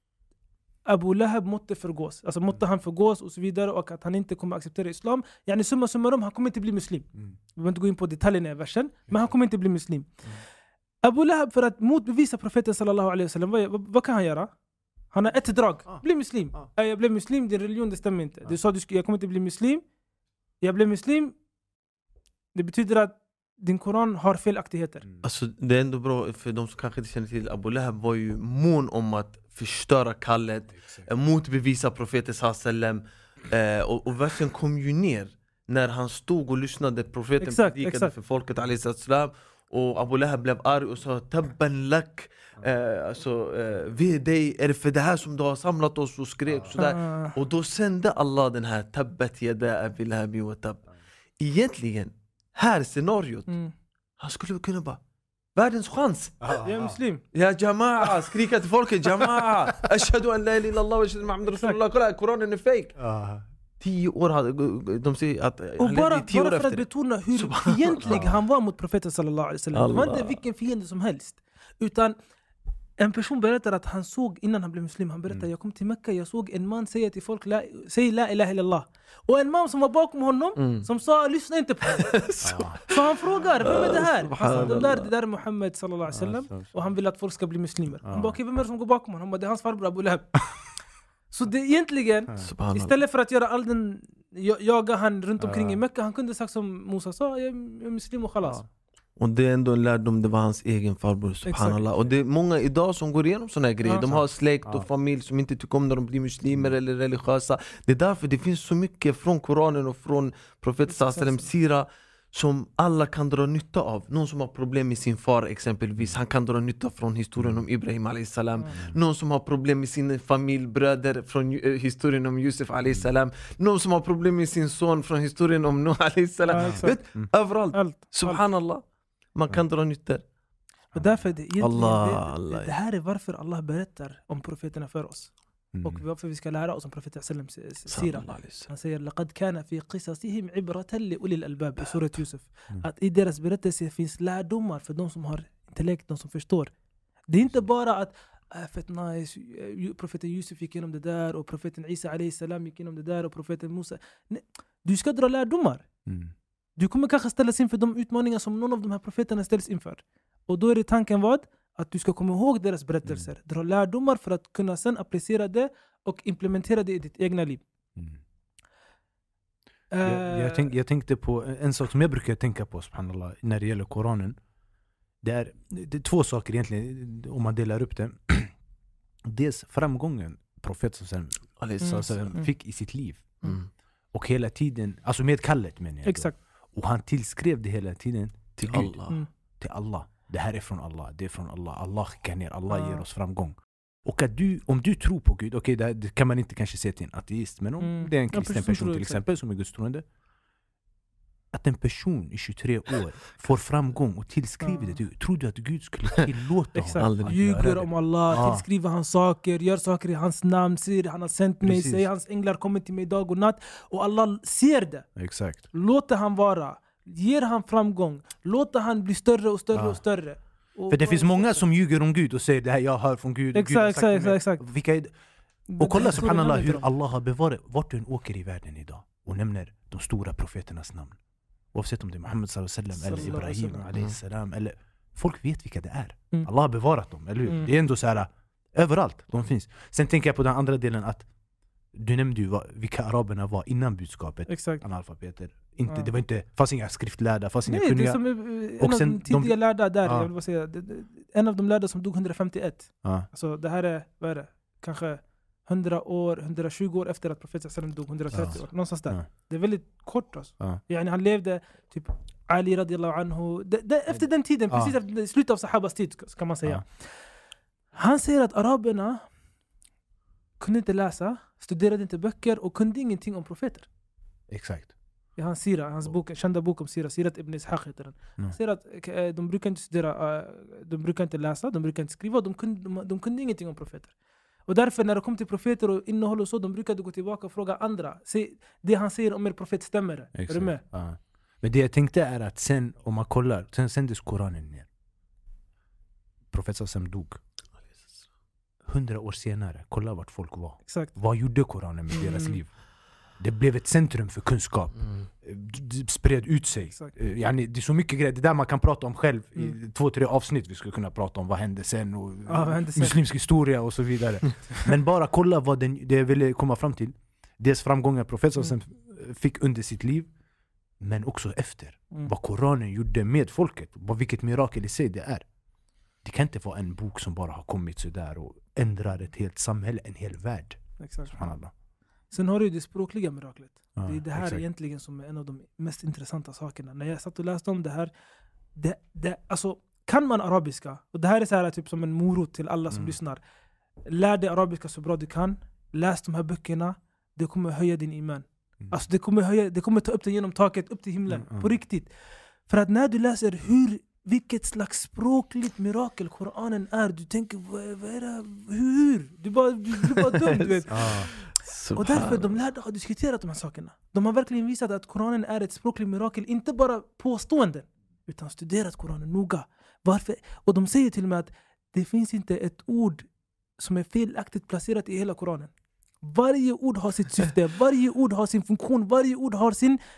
Abu Lahab måtte förgås. Alltså måtte han förgås och så vidare, och att han inte kommer acceptera islam. Yani summa summarum, han kommer inte bli muslim. Vi behöver inte gå in på detaljerna i versen, men han kommer inte bli muslim. Abu Lahab, för att motbevisa profeten sallallahu alaihi wasallam, vad kan han göra? Han har ett drag. Bli muslim. Jag blev muslim, din religion, det stämmer inte. Du sa jag kommer inte bli muslim. Jag blev muslim. Det betyder att din Koran har felaktigheter. Alltså det är ändå bra för de som kanske inte känner till. Abu Lahab var ju mån om att förstöra kallet, motbevisa profeten sallam, och versen kom ju ner när han stod och lyssnade. Profeten predikade för folket alaihissalam, och Abu Lahab blev arg och sa tabban lak, alltså vi dig, är det för det här som du har samlat oss, och skrek sådär. Och då sände Allah den här tabbat yada Abi Lahab wa tab. Egentligen här scenariot, han skulle kunna bara världens chans. Jag är muslim. Ja jama'a, skrika till folket, jama'a, ashhadu an la ilaha illallah wa ashhadu Muhammad rasulullah. Kolla, Koranen är fake. 10 år hade de säger att och bara för att betona hur fientlig han var mot profeten sallallahu alaihi wasallam. Det var inte vilken fiende som helst, utan en person berättar att han såg, innan han blev muslim, han berättar, jag kom till Mekka, jag såg en man säga till folk, säg la ilaha illallah. Och en man som var bakom honom, som sa, lyssna inte på honom. Så han frågar, vem är det här? Han sa, det där är Muhammad sallallahu alaihi wasallam, och han vill att folk ska bli muslimer. Han bara, okej, vem är det som går bakom honom? Han bara, det är hans farbror Abu Lahab. Så det egentligen, istället för att göra all den jaga han runt omkring i Mekka. Han kunde sagt som Musa sa, jag är muslim och khalas. Och det är ändå en lärdom, det var hans egen farbror, subhanallah. Och det är många idag som går igenom såna här grejer. De har släkt och familj som inte tycker om när de blir muslimer eller religiösa. Det är därför det finns så mycket från Koranen och från profeten sallallahu sira som alla kan dra nytta av. Någon som har problem med sin far exempelvis, han kan dra nytta från historien om Ibrahim a.s. Någon som har problem med sin familj, bröder, från historien om Yusuf a.s. Någon som har problem med sin son från historien om Nuh a.s. Överallt, subhanallah. Man kan dra nytta. Och därför det här är varför Allah berättar om profeterna för oss. Och varför vi ska lära oss om profeten sallallahu alaihi wasallam sira. Han säger laqad kana fi qisasihim ibratan li ulil albab i surat Yusuf. Att i deras berättelse finns lärdomar för de som har intellekt, de som förstår. Det är inte bara att fett nice, profeten Yusuf gick igenom det där och profeten Isa alayhi salam gick igenom det där och profeten Musa. Nej, du ska dra lärdomar. Du kommer kanske ställas inför de utmaningar som någon av de här profeterna ställs inför. Och då är det tanken vad? Att du ska komma ihåg deras berättelser. Dra lärdomar för att kunna sen applicera det och implementera det i ditt egna liv. Jag tänkte på en sak som jag brukar tänka på, subhanallah, när det gäller Koranen. Det är två saker egentligen, om man delar upp det. Dels framgången profeten fick i sitt liv. Och hela tiden, alltså med kallet menar jag. Exakt. Och han tillskrev det hela tiden till Gud. Till Allah. Det här är från Allah, det är från Allah. Allah skickar ner, Allah ger oss framgång. Och att om du tror på Gud, okej, det kan man inte kanske se till en ateist, men om det är en kristen person till exempel som är gudstroende, att en person i 23 år får framgång och tillskriver det. Tror du att Gud skulle tillåta honom? Ljuger om Allah, tillskriver hans saker, gör saker i hans namn, säger han har sänt mig, säger hans änglar kommer till mig dag och natt. Och Allah ser det. Exakt. Låter han vara, ger han framgång, låter han bli större och större och större. För det finns många som ljuger om Gud och säger det här jag hör från Gud. Exakt. Och kolla subhanallah hur Allah har bevarat vart du åker i världen idag och nämner de stora profeternas namn. Oavsett om det är Muhammed sallallahu alaihi wasallam eller Ibrahim alayhi salam eller folk vet vilka det är. Allah har bevarat dem, eller hur? Det är ändå så här överallt de finns. Sen tänker jag på den andra delen att du nämnde ju vilka araberna var innan budskapet. Exakt. Analfabeter. Inte det var inte fanns inga skriftlärda, fanns inga kunniga. Det som en av de tidiga lärda där, jag vill bara säga en av de lärda som dog 151. Alltså det här är vad är det? Kanske 120 år efter att profeten sallam dog, 130 år, någonstans där. Det är väldigt kort alltså. Han levde typ Ali radiyallahu anhu, efter den tiden, precis efter slutet av sahabas tid kan man säga. Han säger att araberna kunde inte läsa, studerade inte böcker och kunde ingenting om profeter. Exakt. I hans sira, hans kända bok om sira, Sirat ibn Ishaq heter den. Han säger att de brukar inte studera, de brukar inte läsa, de brukar inte skriva, de kunde ingenting om profeter. Och därför när det kom till profeter och innehåll och så, de brukade gå tillbaka och fråga andra. Det han säger om er profet stämmer. Är du med? Men det jag tänkte är att sen, om man kollar, sen sändes Koranen ner. Profeten som dog. 100 år senare, kolla vart folk var. Exakt. Vad gjorde Koranen med deras liv? Det blev ett centrum för kunskap. Det spred ut sig. Det är så mycket grejer. Det där man kan prata om själv i 2-3 avsnitt. Vi skulle kunna prata om vad hände sen och muslimsk historia och så vidare. Men bara kolla vad det jag ville komma fram till. Dels framgångar profeten som fick under sitt liv, men också efter. Vad Koranen gjorde med folket. Vilket mirakel i sig det är. Det kan inte vara en bok som bara har kommit så där och ändrar ett helt samhälle, en hel värld. Exakt. Sen har du det språkliga miraklet. Det är det här exakt. Egentligen som är en av de mest intressanta sakerna. När jag satt och läste om det här, alltså kan man arabiska, och det här är så här typ som en morot till alla som lyssnar. Lär dig arabiska så bra du kan. Läs de här böckerna. Det kommer höja din iman. Alltså det kommer ta upp dig genom taket, upp till himlen. På riktigt. För att när du läser vilket slags språkligt mirakel Koranen är, du tänker, vad är det? Hur? Du bara dum, du vet. Och därför de lärda har diskuterat de här sakerna. De har verkligen visat att Koranen är ett språkligt mirakel, inte bara påståenden, utan studerat Koranen noga. Varför? Och de säger till och med att det finns inte ett ord som är felaktigt placerat i hela Koranen. Varje ord har sitt syfte, varje ord har sin funktion, varje ord har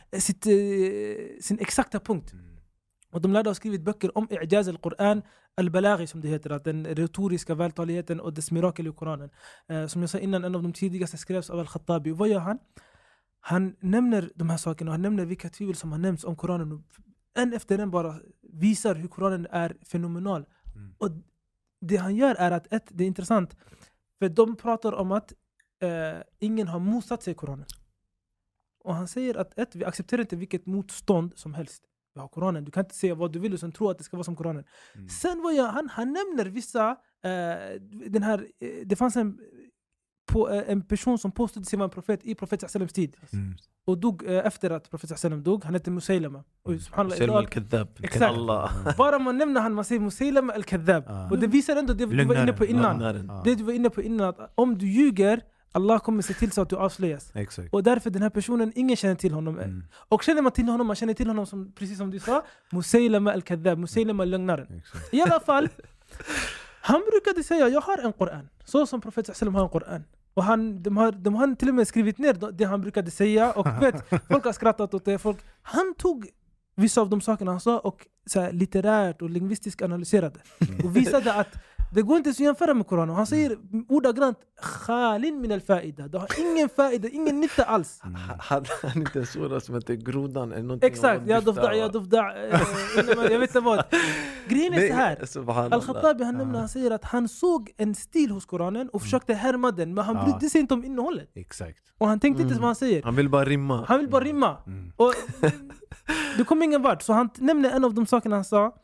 sin exakta punkt. Och de lärde har skrivit böcker om i'jaz al-Quran, al-Balaghi som det heter, att den retoriska vältaligheten och dess mirakel i Koranen. Som jag sa innan, en av de tidigaste skrevs av al-Khattabi. Vad gör han? Han nämner de här sakerna, han nämner vilka tvivel som har nämnts om Koranen, och en efter en bara visar hur Koranen är fenomenal. Och det han gör är att det är intressant, för de pratar om att ingen har motsatt sig Koranen. Och han säger att vi accepterar inte vilket motstånd som helst. Vi har Koranen, du kan inte säga vad du vill och sen tro att det ska vara som Koranen. Sen var han nämner vissa, det fanns en person som påstod sig vara en profet i profet Salams tid. Och dog efter att profet Salam dog. Han hette Musaylama. Musaylama al-Kadhab. Exakt. Bara man nämner man säger Musaylama al-Kadhab. Och det visar ändå det du var inne på innan. Det du var inne på innan, att om du ljuger, Allah kommer se till så att du avslöjas. Exakt. Och därför den här personen, ingen känner till honom. Och känner man till honom, man känner till honom som, precis som du sa, Musaylama al-Kadhab, Musaylama al-Lögnaren. I alla fall, han brukade säga, jag har en Koran. Så som profet Salam har en Koran. Och de har till och med skrivit ner det han brukade säga. Och folk har skrattat åt det. Han tog vissa av de sakerna han sa och så här, litterärt och lingvistiskt analyserade. Och visade att det går inte att jämföra med Koranen. Han säger ordagrant khalin min al-fa'ida. Det har ingen fa'ida, ingen nytta alls. Hade han inte en sura som heter Grodan eller någonting? Exakt, jag vet inte vad. Grejen är så här. Al-Khattabi han säger att han såg en stil hos Koranen och försökte härma den, men han brydde sig inte om innehållet. Exakt. Och han tänkte inte som han säger. Han vill bara rimma. Och det kom ingen vart. Så han nämnde en av de sakerna han sa.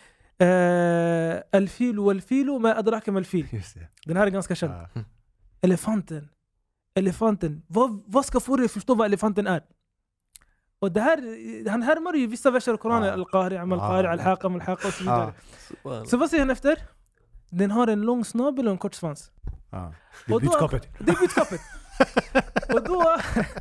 Al-filu wal-filu ma adraka mal-fil. Den här är ganska känd. Elefanten. Vad ska få dig att förstå vad elefanten är? Och det här, han härmar ju vissa verser i Koranen. Al-qari'a, mal-qari'a, al-haqa, mal-haqa och så vidare. Så vad säger han efter? Den har en lång snabel och en kort svans. Det är budskapet. Och då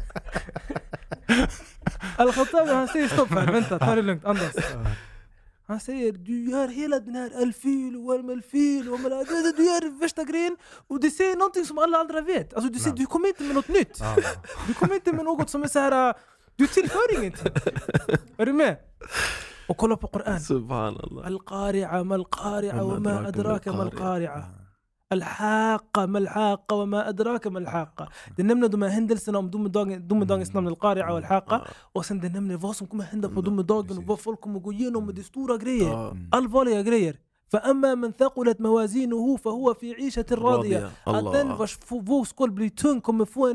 Al-Khattabi han säger stopp här, vänta, ta det lugnt, andas. Han säger, du gör hela den här al-fil och al-malfil och du gör värsta grejen och du säger någonting som alla andra vet. Alltså du kommer inte med något nytt. Du kommer inte med något som är så här, du tillför ingenting. Är du med? Och kolla på Koran. Subhanallah. Al-qari'a, mal-qari'a wa ma adraka mal-qari'a. Al-haqa, mal-haqa wa ma adraka mal-haqa. Det nämner de här händelserna om domedagens namn, al-qari'a och al-haqa. Och sen det nämner vad som kommer hända på domedagen och vad folk kommer gå igenom, och det är stora grejer. Allvarliga grejer. فأما من ثقلت موازينه فهو في عيشة راضية. Att den vars vågskål blir tung kommer få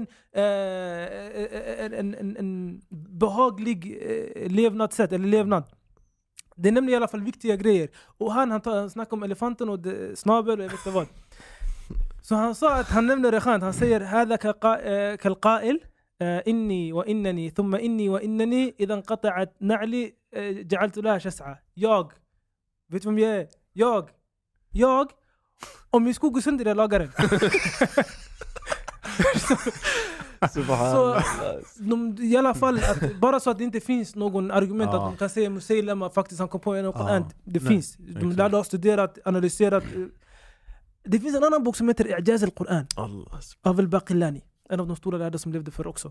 en behaglig levnadssätt eller levnad. Det nämner i alla fall viktiga grejer. Och han snackar om elefanten och snabel och jag vet inte vad. Så han sa att han nämner det skönt. Han säger هذا كالقائل إني وإنني ثم إني وإنني إذا انقطعت نعلي جعلت لها شسعة. Jag. Vet du vem jag är? Jag. Om min skog går sönder, jag lagar den. Så i alla fall bara så att det inte finns någon argument att de kan säga Musaylama faktiskt han kom på en Koran. Det finns. De lärde ha studerat, analyserat. Det finns en annan bok som heter I'jaz al-Quran av al-Baqillani, en av de stora lärare som levde för också.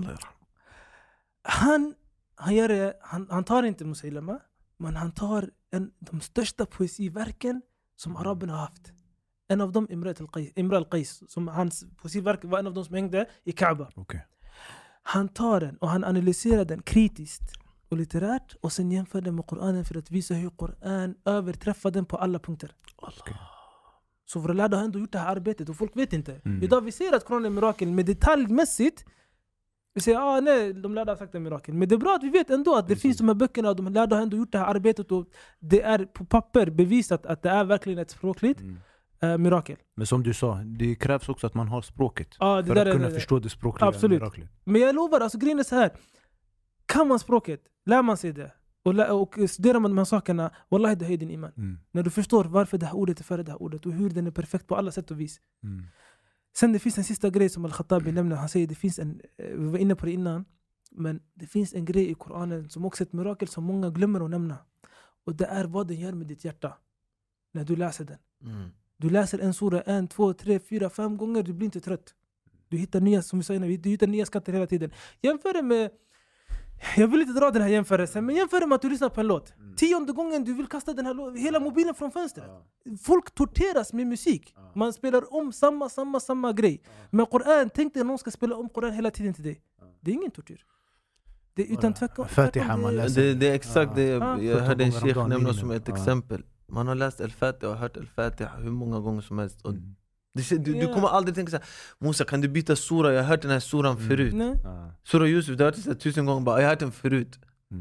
Han tar inte Musaylama, men han tar de största poesiverken som araberna har haft. En av dem Imra al-Qais, som hans poesiverk var en av de som hängde i Kaaba. Han tar den och han analyserar den kritiskt och litterärt och sen jämför den med Koranen för att visa hur Koran överträffar den på alla punkter. Så våra lärare har ändå gjort det här arbetet och folk vet inte. Idag vi ser att Koranen är mirakel, men detaljmässigt vi säger, nej, de lärde har sagt en mirakel. Men det är bra att vi vet ändå att det finns de här böckerna och de lärde har ändå gjort det här arbetet och det är på papper bevisat att det är verkligen ett språkligt mirakel. Men som du sa, det krävs också att man har språket för att kunna förstå det språkliga miraklet. Men jag lovar, alltså grejen är så här. Kan man språket, lär man sig det och studerar man de här sakerna, wallahi det höjer din iman. När du förstår varför det här ordet är före det här ordet och hur den är perfekt på alla sätt och vis. Sen det finns en sista grej som Al-Khattabi nämner. Han säger det finns vi var inne på det innan, men det finns en grej i Koranen som också är ett mirakel som många glömmer att nämna. Och det är vad den gör med ditt hjärta när du läser den. Du läser en sura 1, 2, 3, 4, 5 gånger, du blir inte trött. Du hittar nya, som vi sa innan, du hittar nya skatter hela tiden. Jämför det med Jag vill inte dra den här jämförelsen, men jämför med att du lyssnar på en låt. 10:e gången du vill kasta den här hela mobilen från fönstret. Folk torteras med musik. Man spelar om samma grej. Men Koran, tänk dig att någon ska spela om Koran hela tiden till dig. Det är ingen tortyr. Det är utan tvärtom. Det är exakt det. Jag hörde en sheikh nämna som ett exempel. Man har läst Al-Fatiha och hört Al-Fatiha hur många gånger som helst. Och du kommer aldrig tänka så här: Musa, kan du byta sura? Jag har hört den här suran förut. Sura Yusuf, det har hört 1000 gånger. Bara, jag har hört den förut.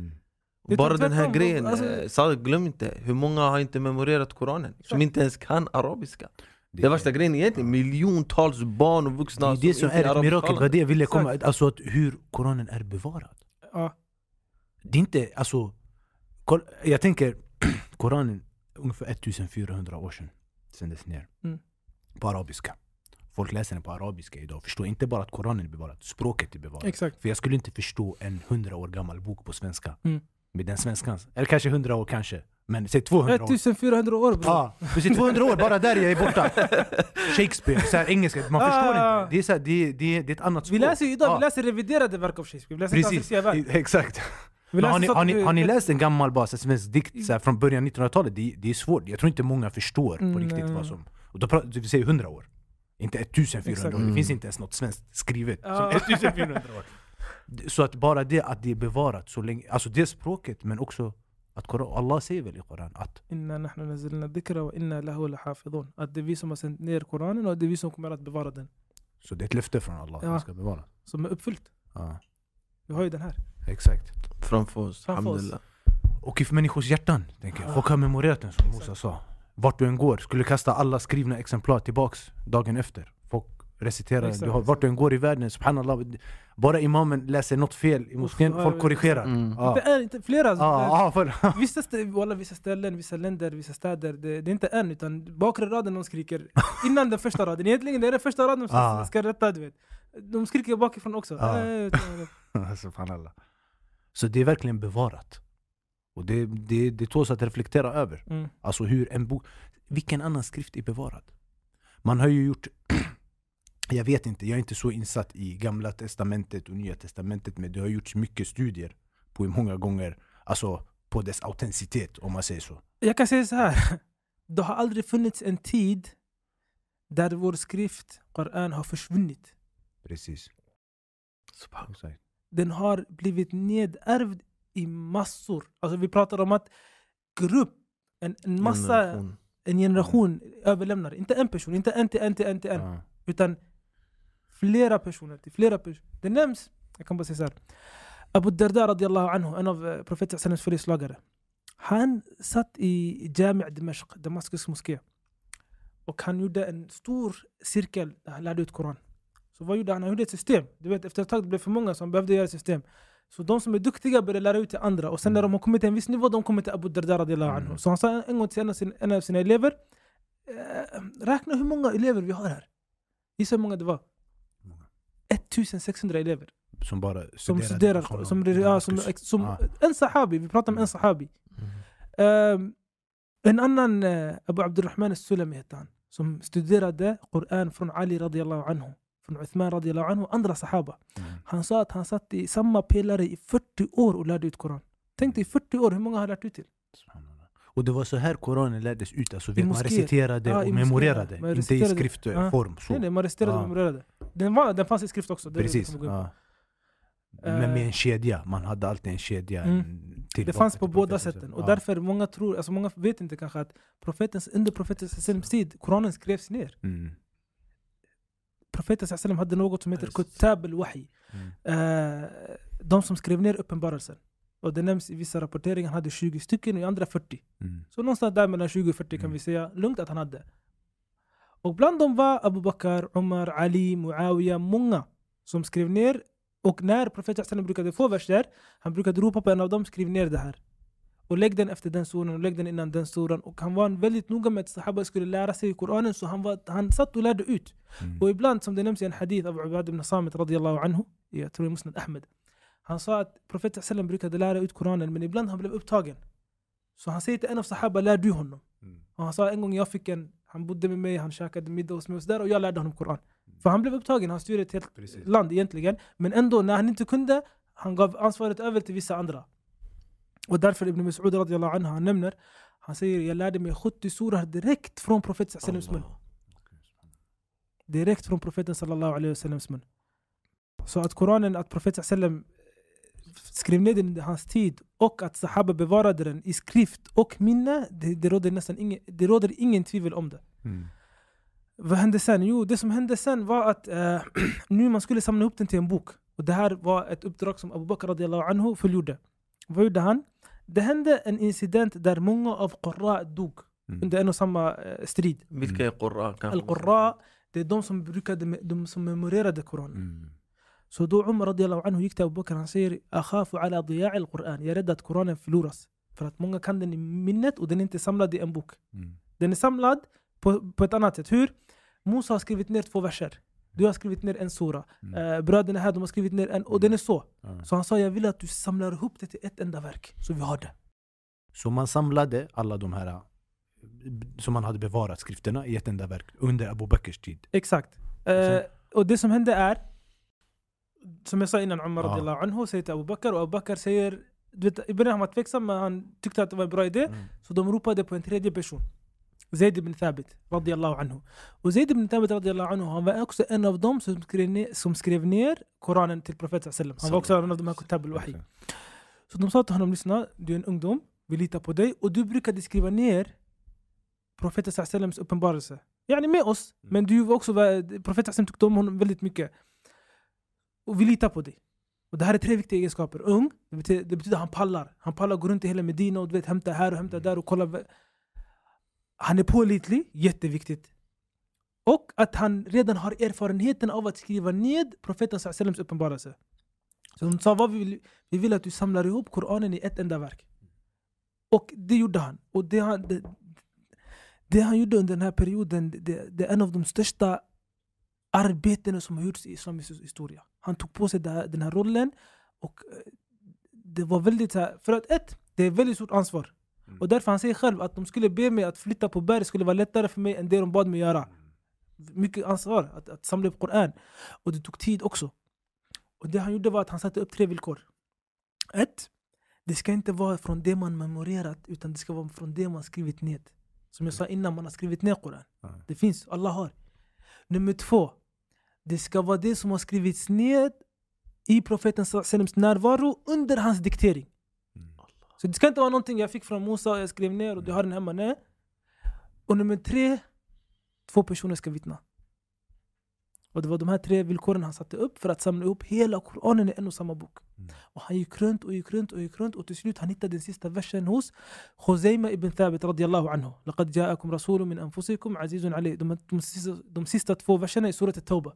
Bara den här grejen, glöm inte. Hur många har inte memorerat Koranen? Som inte ens kan arabiska. Det värsta grejen egentligen, miljontals barn och vuxna. Det är det som är ett mirakel, vad det jag ville komma. Alltså att hur Koranen är bevarad. Det är inte, alltså, jag tänker Koranen ungefär 1400 år sedan sändes ner på arabiska. Folk läser den på arabiska idag. Förstår inte bara att Koranen är bevarad, språket är bevarat. Exakt. För jag skulle inte förstå en 100 år gammal bok på svenska med den svenskans. Eller kanske 100 år kanske. Men säg 200 år. 1400 år. Ja, precis 200 år, bara där jag är borta. Shakespeare, så här engelska, man förstår inte. Det är så här, det är ett annat språk. Vi läser idag, vi läser reviderade verk av Shakespeare. Vi läser precis, exakt. Har ni läst en gammal svensk dikt så här, från början 1900-talet? Det är svårt. Jag tror inte många förstår på riktigt vad som. Och då vi säger 100 år. Inte 1400 år. Det finns inte ens något svenskt skrivet som 1400 år. Så att bara det att det är bevarat så länge, alltså det språket, men också att Allah säger väl i Koran att inna nahnu nazzalna dhikra wa inna lahu lahafidhun, att det är vi som har sänt ner Koranen och det är vi som kommer att bevara den. Så det är ett löfte från Allah som ska bevara. Som är uppfyllt. Vi har ju den här. Exakt. Framför oss, alhamdulillah. Och i människors hjärtan, tänker jag. Folk har memorerat den som Musa sa. Vart du än går, skulle kasta alla skrivna exemplar tillbaks dagen efter. Folk reciterar, vart du än går i världen, subhanallah. Bara imamen läser något fel i moskén, folk korrigerar. Det är inte flera. Vissa ställen, vissa länder, vissa städer. Det är inte en, utan bakre raden de skriker innan den första raden. Egentligen det är den första raden som ska rätta, du vet. De skriker bakifrån också. Subhanallah. Så det är verkligen bevarat. Och det tåls att reflektera över. Alltså hur en bok, vilken annan skrift är bevarad? Man har ju gjort, jag vet inte, jag är inte så insatt i Gamla testamentet och Nya testamentet, men det har gjorts mycket studier på hur många gånger, alltså på dess autenticitet, om man säger så. Jag kan säga så här, det har aldrig funnits en tid där vår skrift, Koran, har försvunnit. Precis. Den har blivit nedärvd i massor. Alltså vi pratar om att en massa, en generation överlämnar. Inte en person, inte en. Utan flera personer. Det nämns, jag kan bara säga så här. Abu Darda radiyallahu anhu, en av profeten sallallahu följeslagare. Han satt i Jami' Dimashq, Damaskus moské. Och han gjorde en stor cirkel där han lärde ut Koran. Så vad gjorde han? Han gjorde ett system. Du vet, efter ett tag det blev för många som behövde göra ett system. Så de som är duktiga började lära ut till andra. Och sen när de har kommit till en viss nivå, de kommer till Abu Darda radiyallahu anhu. Så han sa en gång till en av sina elever, räkna hur många elever vi har här. Gissa hur många det var? 1600 elever. Som bara studerar. Som en sahabi. Vi pratar om en sahabi. En annan, Abu Abdurrahman al-Sulami heter han. Som studerade Koran från Ali radiyallahu anhu. Från Uthman radiyallahu anhu, andra sahaba. Han sa att han satt i samma pelare i 40 år och lärde ut Koran. Tänk dig i 40 år, hur många har lärt ut till? Och det var så här Koranen lärdes ut, alltså man reciterade och memorerade, inte i skriftform. Nej, man reciterade och memorerade. Den fanns i skrift också. Precis. Men med en kedja, man hade alltid en kedja. Det fanns på båda sätten. Och därför många tror, alltså många vet inte kanske att under profetens tid, Koranen skrevs ner. Profeten sallam hade något som heter Kutab al-Wahi. De som skrev ner uppenbarelsen. Och det nämns i vissa rapporteringar, han hade 20 stycken och i andra 40. Så någonstans där mellan 20 och 40 kan vi säga lugnt att han hade. Och bland dem var Abu Bakar, Umar, Ali, Muawiya, många som skrev ner. Och när profeten sallam brukade få verser, han brukade ropa på en av dem, skriv ner det här. Och lägg den efter den suran och lägg den innan den suran. Och han var väldigt noga med att sahaba skulle lära sig i Koranen, så han satt och lärde ut. Och ibland, som det nämns i en hadith av Ubad ibn Samit radiyallahu anhu, jag tror i Musnad Ahmed, han sa att profeten sallam brukade lära ut Koranen, men ibland han blev upptagen. Så han säger till en av sahaba, lär du honom. Och han sa, en gång jag fick han bodde med mig, han käkade middag hos mig och där, och jag lärde honom Koran. För han blev upptagen, han styrde ett helt land egentligen. Men ändå, när han inte kunde, han gav ansvaret över till vissa andra. Och därför Ibn Mas'ud radiyallahu anhu, han nämner, han säger, jag lärde mig 70 surah direkt från profeten sallallahu alaihi wasallam. Direkt från profeten sallallahu alaihi wasallams mun. Så att Koranen, att profeten sallallahu skrev ner den i hans tid och att sahaba bevarade den i skrift och minne, det råder ingen tvivel om det. Vad hände sen? Jo, det som hände sen var att nu man skulle samla upp den till en bok. Och det här var ett uppdrag som Abu Bakr radiyallahu anhu fullgjorde. Vad gjorde han? Det hände en incident där många av Qurra dog under en och samma strid. Vilka är Qurra? Al-Qurra, det är de som memorerade Koranen. Så då Umar radiyallahu anhu gick till Abu Bakr, han säger, akhafu ala diya' al-Quran. Jag är rädd att Koranen förloras. För att många kan den i minnet och den är inte samlad i en bok. Den är samlad på ett annat sätt. Hur? Musa har skrivit ner 2 verser. Du har skrivit ner en sura. Bröderna här, de har skrivit ner en. Och den är så. Så han sa, jag vill att du samlar ihop det till ett enda verk. Så vi har det. Så man samlade alla de här som man hade bevarat skrifterna i ett enda verk under Abu Bakrs tid. Exakt. Och det som hände är, som jag sa innan, Umar radiyallahu anhu säger till Abu Bakr, och Abu Bakr säger, du vet, i början han var tveksam, men han tyckte att det var en bra idé. Så de ropade på en tredje person. Zaid ibn Thabit radiyallahu anhu. Och Zaid ibn Thabit radiyallahu anhu, han var också en av dem som skrev ner Koranen till profeten sallam. Han var också en av de här kutab al-wahi. Så de sa till honom, lyssna, du är en ungdom, vi litar på dig, och du brukade skriva ner profeten sallams uppenbarelse. Yani med oss, men du var också, profeten sallam tyckte om honom väldigt mycket. Och vi litar på dig. Och det här är 3 viktiga egenskaper. Ung, det betyder han pallar. Han pallar gå runt i hela Medina och du vet, hämta här och hämta där och kolla. Han är pålitlig, jätteviktigt. Och att han redan har erfarenheten av att skriva ned profeten sallams uppenbarelse. Så de sa, vi vill att du samlar ihop Koranen i ett enda verk. Och det gjorde han. Och det han gjorde under den här perioden, det är en av de största arbeten som har gjorts i islamisk historia. Han tog på sig den här rollen, och det var väldigt så här, för att det är väldigt stort ansvar. Och därför han säger själv att de skulle be mig att flytta på berg skulle vara lättare för mig än det de bad mig göra. Mycket ansvar att samla upp Koran. Och det tog tid också. Och det han gjorde var att han satte upp 3 villkor. 1. Det ska inte vara från det man memorerat, utan det ska vara från det man skrivit ned. Som jag sa innan, man har skrivit ner Koran. Det finns, Allah har. Nummer 2. Det ska vara det som har skrivits ned i profeten sallams närvaro under hans diktering. Så det ska inte vara någonting jag fick från Musa och jag skrev ner och du har den hemma. Nej. Och nummer 3, 2 personer ska vittna. Och det var de här 3 villkoren han satte upp för att samla upp hela Koranen i en och samma bok. Och han gick runt och till slut han hittade den sista versen hos Khuzaima ibn Thabit radiyallahu anhu. Laqad ja'akum rasulun min anfusikum azizun alayhi. De sista 2 verserna i surat at-Tawbah.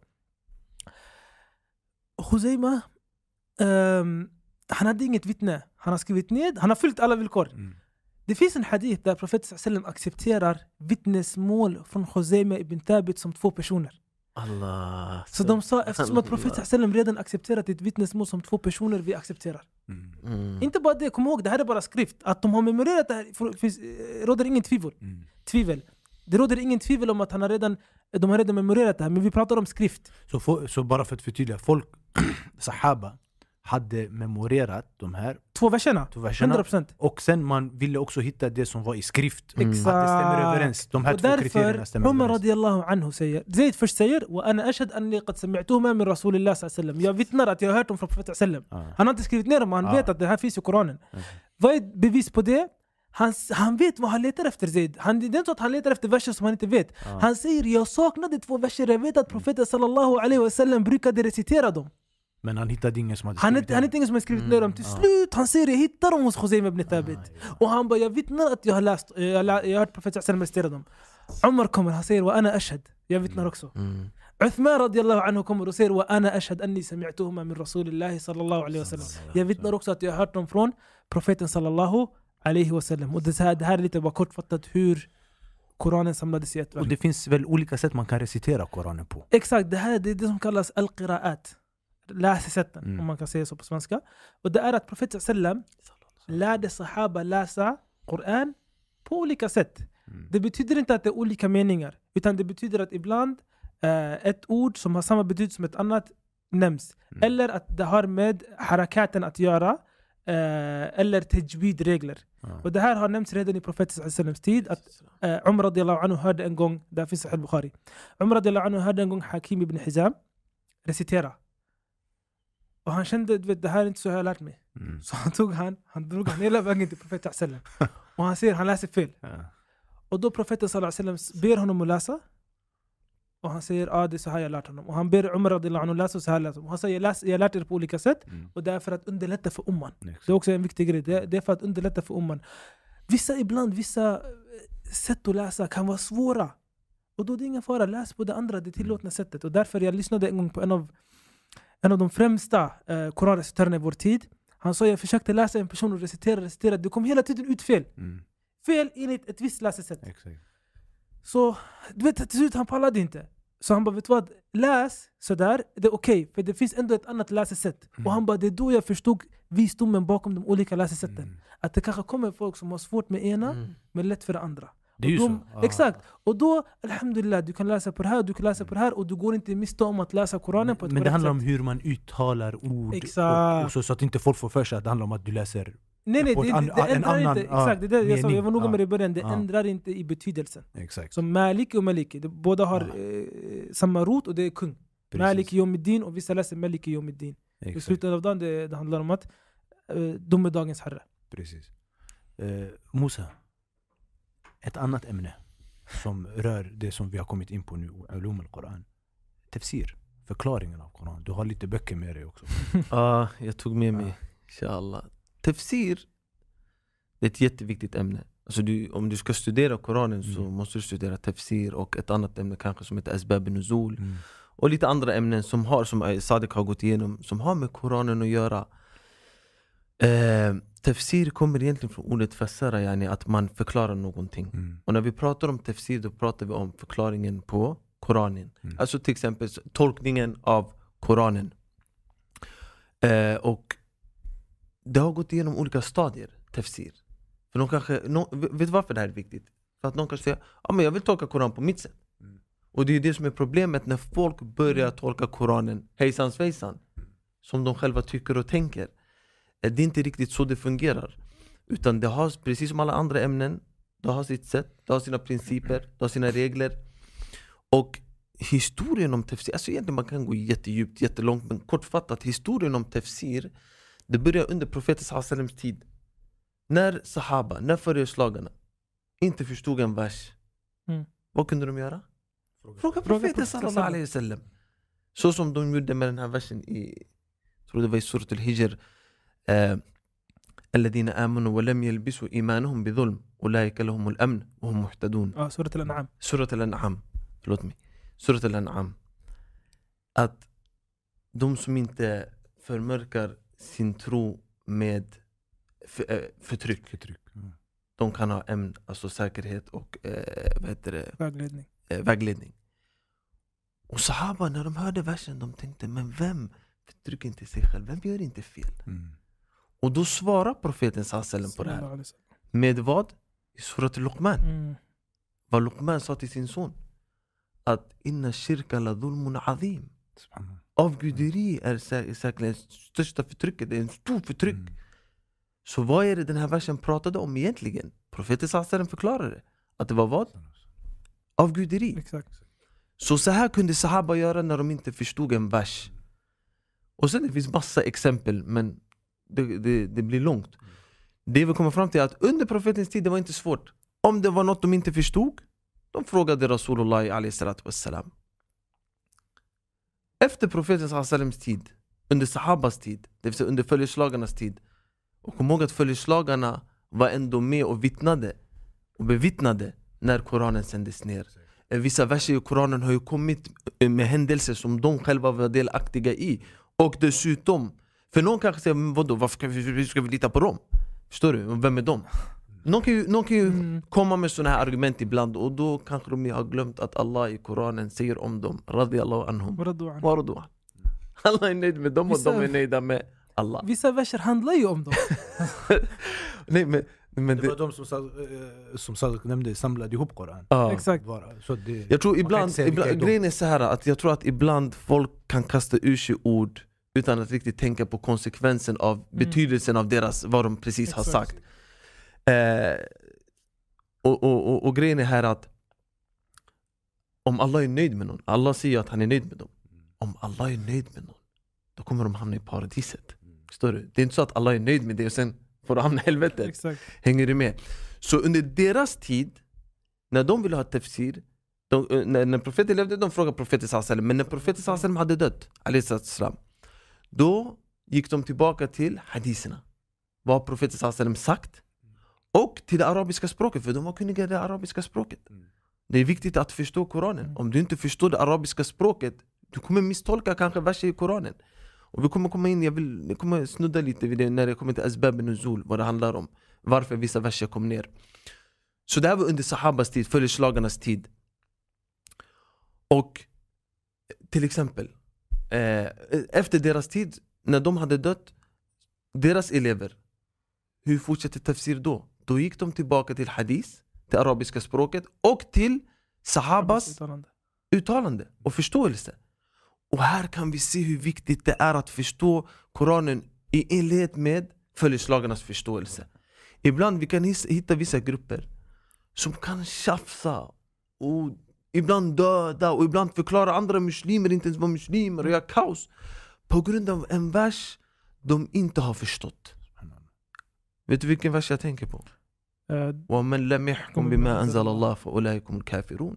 Khuzaima, han hade inget vittne. Han har skrivit ned, han har fyllt alla villkor. Det finns en hadith där profeten sallam accepterar vittnesmål från Khuzaima ibn Thabit som 2 personer. Allah. Så de sa, eftersom att profeten sallam redan accepterat ett vittnesmål som 2 personer, vi accepterar. Inte bara det, kom ihåg, det här är bara skrift. Att de har memorerat det här, råder ingen tvivel. Det råder ingen tvivel om att de har redan memorerat det här, men vi pratar om skrift. Så bara för att förtydliga, folk, sahaba, hade memorerat de här 2 verserna, 100%. Och sen man ville också hitta det som var i skrift. Exakt. Att det stämmer överens. De här 2 kriterierna stämmer Umar överens. radiyallahu anhu säger, Zaid först säger, وَأَنَا أَشْهَدْ أَنِّي قَدْ سَمِعْتُهُمَا مِنْ رَسُولِ اللَّهِ صلى الله عليه وسلم. Jag vittnar att jag har hört dem från profeten sallam. Han har inte skrivit ner dem, han vet att det här finns i Koranen. Vad är bevis på det? Han vet vad han letar efter, Zaid. Det är inte så att han letar efter verser som han inte vet. Han säger, jag saknade 2 verser. Jag vet att profeten sallallahu alaihi wasallam brukade recitera dem. Men han hittade ingen som hade skrivit ner. Han hittade ingen som hade skrivit ner dem. Till slut, han säger, jag hittar dem hos Khuzaima ibn Thabit. Och han bara, jag vittnar att jag har läst, jag har hört profeten sallallahu recitera dem. Umar kommer, han säger, وَأَنَا أَشْهَدْ. Jag vittnar också. Uthman radiyallahu anhu kommer och säger, وَأَنَا أَشْهَدْ أَنِّي سَمِعْتُهُمَا مِنْ رَسُولِ اللَّهِ صلى الله عليه وسلم. Jag vittnar också att jag har hört dem från profeten sallallahu alaihi wasallam. Och det här är lite bara kortfattat hur Koranen samlades i ett verk. Och det finns väl olika sätt man kan recitera Koranen på. Exakt, det här är det som kallas al-qira'at. Läsesätten, om man kan säga så på svenska. Och det är att profeten sallam lärde sahaba läsa Koran på olika sätt. Det betyder inte att det är olika meningar, utan det betyder att ibland ett ord som har samma betydelse som ett annat nämns. Eller att det har med harakaten att göra. Eller tajwid-regler. Och det här har nämnts redan i profeten sallallahu tid. Att Umar radiyallahu anhu hörde en gång, där finns Sahih Bukhari. Umar radiyallahu anhu hörde en gång Hakim ibn Hizam recitera. Och han kände, det här är inte så jag har lärt mig. Så han drog han hela vägen till profeten sallallahu alaihi wasallam. Och han ser, han läser fel. Och då profeten sallallahu alaihi wasallam ber honom att läsa. Och han säger, det är så här jag lärt honom. Och han ber Umar radiyallahu anhu läsa och så här läsa. Och han säger, jag har lärt er på olika sätt. Och det är för att underlätta för umman. Det är också en viktig grej. Det är för att underlätta för umman. Vissa sätt att läsa kan vara svåra. Och då är det ingen fara. Läs på det andra, det tillåtna sättet. Och därför jag lyssnade en gång på en av de främsta koranrecitörerna i vår tid. Han sa, jag försökte läsa en person och recitera. Det kom hela tiden ut fel. Fel enligt ett visst läsesätt. Så du vet, till slut han pallade inte. Så han bara, vet vad? Läs sådär, det är okej. För det finns ändå ett annat läsesätt. Och han bara, det är då jag förstod visdomen bakom de olika läsesätten. Att det kanske kommer folk som har svårt med ena, men lätt för det andra. Det är ju så. Exakt. Och då, alhamdulillah, du kan läsa på det här, du kan läsa på det här. Och du går inte miste om att läsa Koranen på ett men det handlar sätt. om hur man uttalar ord. Exakt. Och så att inte folk får för sig att det handlar om att du läser. Nej, det ändrar inte. Exakt, det är det jag sa. Jag var noga med det i början. Det ändrar inte i betydelsen. Exakt. Som Maliki och Maliki. Båda har samma rot och det är kung. Precis. Maliki Yawmiddin och vissa läser Maliki Yawmiddin. I slutet av dagen det handlar om att de är dagens herre. Precis. Musa, ett annat ämne som rör det som vi har kommit in på nu, Ulum al-Quran. Tafsir, förklaringen av Koran. Du har lite böcker med dig också. Jag tog med mig, inshallah. Tafsir, det är ett jätteviktigt ämne. Alltså om du ska studera Koranen så måste du studera tafsir och ett annat ämne kanske som heter Asbab nuzul och lite andra ämnen som Sadiq har gått igenom som har med Koranen att göra. Tafsir kommer egentligen från ordet fassara, yani att man förklarar någonting. Och när vi pratar om tafsir då pratar vi om förklaringen på Koranen. Alltså till exempel tolkningen av Koranen. Och det har gått igenom olika stadier, tafsir. För någon kanske, vet du varför det här är viktigt? För att någon kanske säger, men jag vill tolka Koran på mitt sätt. Och det är det som är problemet när folk börjar tolka Koranen hejsan svejsan, som de själva tycker och tänker. Det är inte riktigt så det fungerar. Utan det har, precis som alla andra ämnen, det har sitt sätt, det har sina principer, det har sina regler. Och historien om tafsir, alltså egentligen man kan gå jättedjupt, jättelångt, men kortfattat, historien om tafsir, det börjar under profeten sallallahu alaihi wasallam tid. När sahaba, när förslagarna inte förstod en vers, vad kunde de göra? Fråga profeten sallallahu alaihi wasallam. Så som de gjorde med den här versen i, tror det var i surat al-Hijr. الذين آمنوا ولم يلبسوا إيمانهم بظلم أولئك لهم الأمن وهم مهتدون. سورة الأنعام. سورة الأنعام. Förlåt mig. Surat al-An'am. Att de som inte förmörkar sin tro med förtryck. De kan ha alltså säkerhet och vägledning. Och sahaba, när de hörde versen, de tänkte, men vem förtrycker inte sig själv? Vem gör inte fel? Och då svarar profeten sallallahu på det här. Med vad? I surat al-Luqman. Vad Luqman sa till sin son. Att inna shirka la dhulmun azim. Avguderi är säkert största förtrycket. Det är en stor förtryck. Så vad är det den här versen pratade om egentligen? Profeten sallallahu förklarade att det var vad? Avguderi. Exakt. Så här kunde sahaba göra när de inte förstod en vers. Och sen det finns massa exempel, men det blir långt. Det vi kommer fram till är att under profetens tid det var inte svårt. Om det var något de inte förstod, de frågade Rasulullah alaihi salatu wassalam. Efter profetens sallallahu tid, under sahabas tid, det vill säga under följeslagarnas tid, och kom ihåg att följeslagarna var ändå med och vittnade och bevittnade när Koranen sändes ner. Vissa verser i Koranen har ju kommit med händelser som de själva var delaktiga i. Och dessutom, för någon kanske säger, vadå, varför ska vi lita på dem? Förstår du? Vem är de? Någon kan ju komma med såna här argument ibland, och då kanske de har glömt att Allah i Koranen säger om dem, radiyallahu anhum wa radu an. Allah är nöjd med dem och de är nöjda med Allah. Vissa verser handlar ju om dem. Nej, men Men det var de som nämnde samlade ihop Koran. Ja. Exakt. Så det, Jag tror man kan ibland inte säga vilka är de. grejen är så här att jag tror att ibland folk kan kasta ur sig ord utan att riktigt tänka på konsekvensen av betydelsen av deras, vad de precis har sagt. Och grejen är här att om Allah är nöjd med någon, Allah säger att han är nöjd med dem. Om Allah är nöjd med någon, då kommer de hamna i paradiset. Förstår du? Det är inte så att Allah är nöjd med det och sen får de hamna i helvetet. Exakt. Hänger du med? Så under deras tid, när de ville ha tafsir, när profeten levde, de frågade profeten sallallahu, men när profeten sallallahu hade dött, då gick de tillbaka till hadiserna. Vad profeten sallallahu sagt, och till det arabiska språket, för de var kunniga i det arabiska språket. Det är viktigt att förstå Koranen. Om du inte förstår det arabiska språket, du kommer misstolka kanske verser i Koranen. Och vi kommer komma in, jag kommer snudda lite vid det när det kommer till Asbab Nuzul, vad det handlar om, varför vissa verser kom ner. Så det här var under Sahabas tid, följeslagarnas tid. Och till exempel efter deras tid, när de hade dött, deras elever, hur fortsätter tafsir då? Då gick de tillbaka till hadith, till arabiska språket och till Sahabas uttalande och förståelse. Och här kan vi se hur viktigt det är att förstå Koranen i enlighet med följeslagarnas förståelse. Ibland vi kan hitta vissa grupper som kan tjafsa och ibland döda och ibland förklara andra muslimer inte ens var muslimer och göra kaos på grund av en vers de inte har förstått. Vet du vilken vers jag tänker på? وَمَنْ لَمْ يَحْكُمْ بِمَا أَنزَلَ اللَّهُ فَأُولَٰئِكُمُ الْكَافِرُونَ.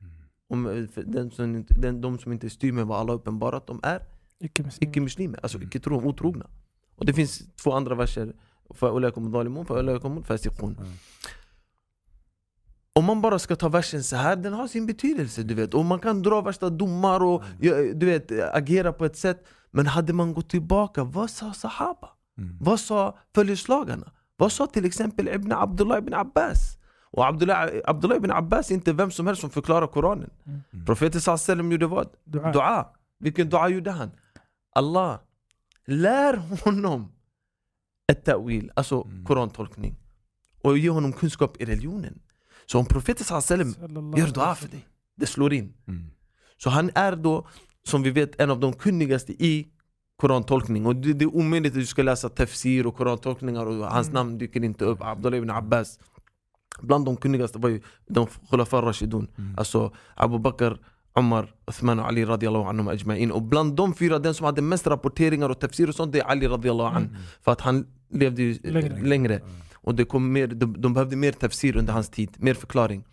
De som inte styr med vad Allah uppenbarat, de är icke-muslimer, alltså icke-troende, otrogna. Och det finns två andra verser, فَأُولَٰئِكُمُ الظَّالِمُونَ فَأُولَٰئِكُمُ الْفَاسِقُونَ. Om man bara ska ta versen så här, den har sin betydelse, du vet. Och man kan dra värsta domar och du vet, agera på ett sätt. Men hade man gått tillbaka, vad sa Sahaba? Vad sa följeslagarna? Vad sa till exempel Abdullah ibn Abbas? Och Abdullah ibn Abbas är inte vem som helst som förklarar Koranen. Profeten sallallahu gjorde vad? Dua. Vilken dua gjorde han? Allah, lär honom ett ta'wil, alltså korantolkning. Och ge honom kunskap i religionen. Så om profeten sallallahu gör dua för dig, det slår in. Så han är då, som vi vet, en av de kunnigaste i korantolkning. Och det är omöjligt att du ska läsa tafsir och korantolkningar och hans namn dyker inte upp. Abdullah ibn Abbas. Bland de kunnigaste var ju de Khulafa Rashidun. Alltså Abu Bakr, Umar, Uthman och Ali radiyallahu anhum ajma'in. Och bland de fyra, den som hade mest rapporteringar och tafsir och sånt, det är Ali radiyallahu anhu. För att han levde ju längre. Och det kom mer, de behövde mer tafsir under hans tid, mer förklaring.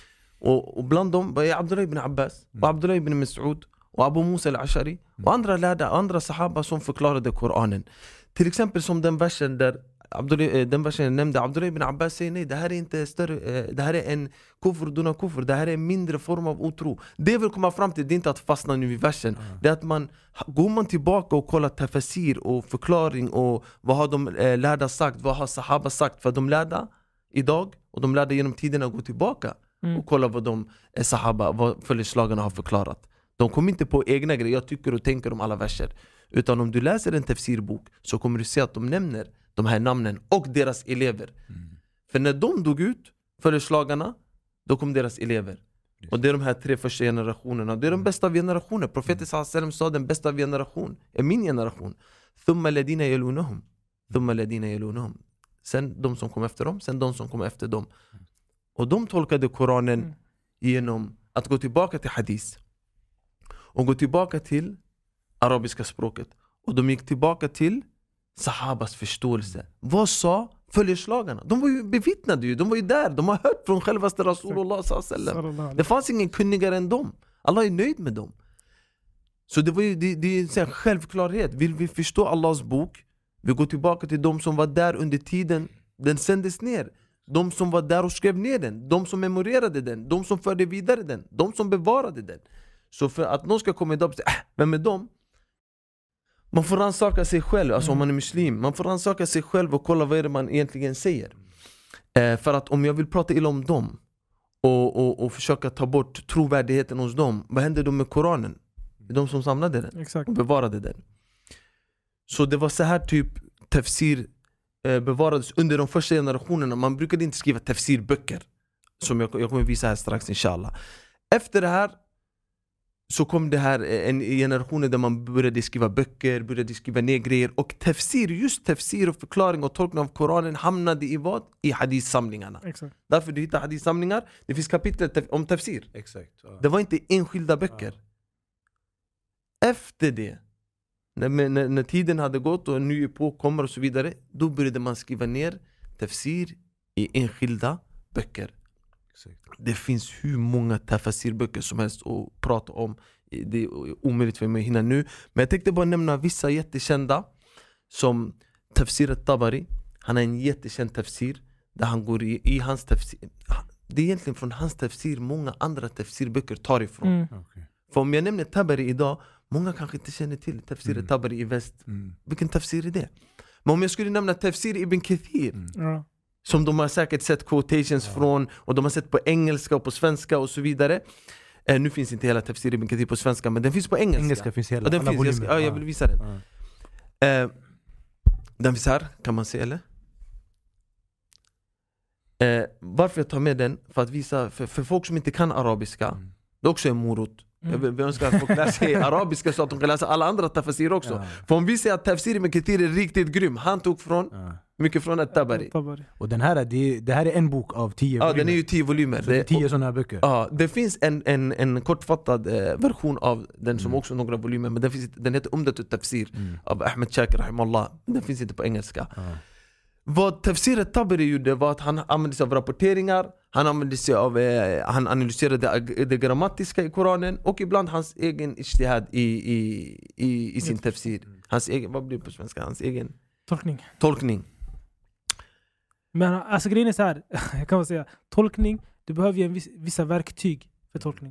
Och bland dem var Abdullah ibn Abbas och Abdullah ibn Mas'ud och Abu Musa al-Ashari och andra lärda, andra sahaba som förklarade Koranen. Till exempel som den versen där den versen nämnde, Abdullah ibn Abbas säger nej, det här är inte större, det här är en kufr duna kufr, det här är en mindre form av otro. Det vill komma fram till, det är inte att fastna nu i versen, det är att går man tillbaka och kollar tafsir och förklaring och vad har de lärda sagt, vad har sahaba sagt, för de lärda idag och de lärda genom tiderna gå tillbaka och kolla vad de sahaba, vad följeslagarna har förklarat. De kommer inte på egna grejer, jag tycker och tänker om alla verser, utan om du läser en tafsirbok så kommer du se att de nämner de här namnen och deras elever. För när de dog ut, följeslagarna, då kom deras elever. Och det är de här 3 första generationerna. Det är de bästa av generationer. Profeten sallallahu sa den bästa av generation är min generation. Thumma ladina yalunahum. Thumma ladina yalunahum. Sen de som kom efter dem, sen de som kom efter dem. Och de tolkade Koranen genom att gå tillbaka till hadith och gå tillbaka till arabiska språket. Och de gick tillbaka till sahabas förståelse. Vad sa följeslagarna? De var ju bevittnade ju, de var ju där, de har hört från självaste Rasulullah sallallahu. Det fanns ingen kunnigare än dem. Allah är nöjd med dem. Så det var ju det är en självklarhet. Vill vi förstå Allahs bok, vi går tillbaka till de som var där under tiden den sändes ner. De som var där och skrev ner den, de som memorerade den, de som förde vidare den, de som bevarade den. Så för att någon ska komma idag och säga, vem är de? Man får rannsaka sig själv, alltså om man är muslim. Man får rannsaka sig själv och kolla vad är det man egentligen säger. För att om jag vill prata illa om dem och försöka ta bort trovärdigheten hos dem, vad hände då med Koranen? De som samlade den och bevarade den. Så det var så här typ tafsir bevarades under de första generationerna. Man brukade inte skriva tafsirböcker, som jag kommer visa här strax inshallah. Efter det här så kom det här en generation där man började skriva böcker, började skriva ner grejer, och just tafsir och förklaring och tolkning av Koranen hamnade i vad? I hadithsamlingarna. Exakt. Därför du hittar hadithsamlingar, det finns kapitel om tafsir. Exakt. Ja. Det var inte enskilda böcker. Efter det, när tiden hade gått och en ny epok kommer och så vidare, då började man skriva ner tafsir i enskilda böcker. Det finns hur många tafsirböcker som helst att prata om. Det är omöjligt för mig att hinna nu. Men jag tänkte bara nämna vissa jättekända, som Tafsir al-Tabari. Han är en jättekänd tafsir, där han går i hans tafsir. Det är egentligen från hans tafsir många andra tafsirböcker tar ifrån. För om jag nämner Tabari idag, många kanske inte känner till Tafsir al-Tabari i väst. Vilken tafsir är det? Men om jag skulle nämna Tafsir Ibn Kathir, som de har säkert sett quotations från, och de har sett på engelska och på svenska och så vidare. Nu finns inte hela Tafsir Ibn Kathir på svenska, men den finns på engelska. Engelska finns hela, den finns, jag vill visa den. Den finns här, kan man se, eller? Varför jag tar med den? För att visa, för folk som inte kan arabiska, det är också en morot. Jag önskar att folk lär sig arabiska så att de kan läsa alla andra tafsir också. För om vi säger att Tafsir Ibn Kathir är riktigt grym, han tog mycket från al-Tabari. Och den här, det här är en bok av 10 volymer. Ja, den är ju 10 volymer. Så det är 10 sådana här böcker. Ja, det finns en kortfattad version av den som också några volymer, men den heter Umdat al-Tafsir av Ahmed Shakir rahimallah. Den finns inte på engelska. Vad Tafsir al-Tabari gjorde var att han använde sig av rapporteringar, han använde sig av, han analyserade det grammatiska i Koranen, och ibland hans egen ijtihad i sin tafsir. Hans egen, vad blir det på svenska? Hans egen tolkning. Men alltså grejen är så här, jag kan säga, tolkning, du behöver ju vissa verktyg för tolkning.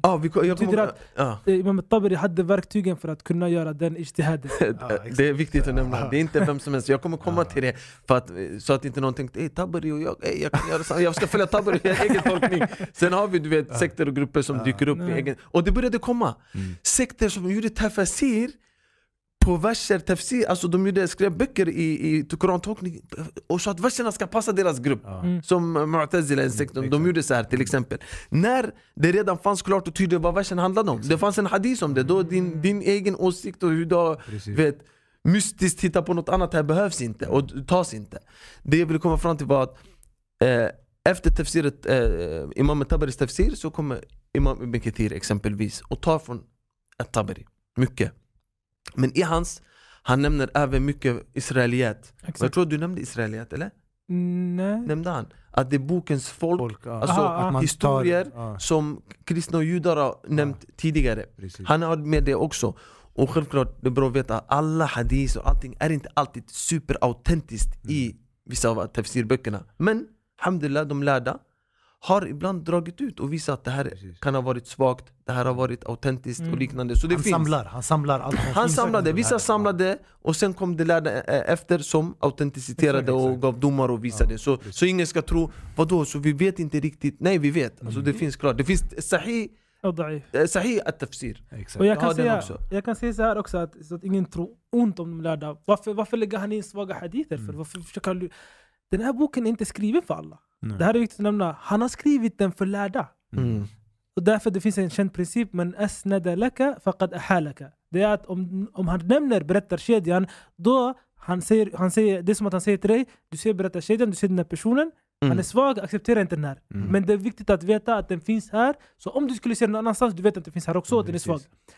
Imam al-Tabari hade verktygen för att kunna göra den ijtihaden. Det är viktigt att nämna. Det är inte vem som helst. Jag kommer komma till det för att, så att inte någon tänkte Tabari och jag kan göra så. Jag ska följa Tabari i egen tolkning. Sen har vi sekter och grupper som dyker upp i egen. Och det började komma sekter som gjorde tafsir på verser, tafsir, alltså de skrev böcker i Koran-tolkning, och så att verserna ska passa deras grupp. Som Mu'tazila, de gjorde så här till exempel. När det redan fanns klart och tydligt vad versen handlade om, det fanns en hadith om det, då din egen åsikt och hur du mystiskt hitta på något annat här behövs inte och tas inte. Det jag vill komma fram till var att efter tafsiret, Imam al-Tabaris tafsir, så kommer Imam Ibn Kathir exempelvis och tar från al-Tabari mycket. Men han nämner även mycket israeliet. Jag tror du nämnde israeliet, eller? Nej. Nämnde han att det är bokens folk. Alltså historier som kristna och judar har nämnt tidigare. Precis. Han har med det också. Och självklart, det är bra att veta att alla hadith och allting är inte alltid superautentiskt i vissa av tafsirböckerna. Men, alhamdulillah, de lärda har ibland dragit ut och visat att det här kan ha varit svagt, det här har varit autentiskt och liknande. Så det han samlar allt. Han samlade, vissa samlade, och sen kom det lärda efter som autenticiterade och gav domar och visade. Så ingen ska tro, vadå, så vi vet inte riktigt. Nej, vi vet. Alltså det finns klart. Det finns sahih at-tafsir. Och jag kan säga så här också, så att ingen tror ont om de lärda. Varför lägger han in svaga hadither för? Varför försöker du? Den här boken är inte skriven för alla. Det här är viktigt att nämna. Han har skrivit den för lärda. Och därför det finns en känd princip, men asnada laka faqad ahalaka. Det är att om han berättar kedjan, då han säger det är som att han säger till dig, du ser berättarkedjan, du ser den här personen, han är svag, acceptera inte den här. Men det är viktigt att veta att den finns här. Så om du skulle se den någon annanstans, du vet att den finns här också, att den är svag.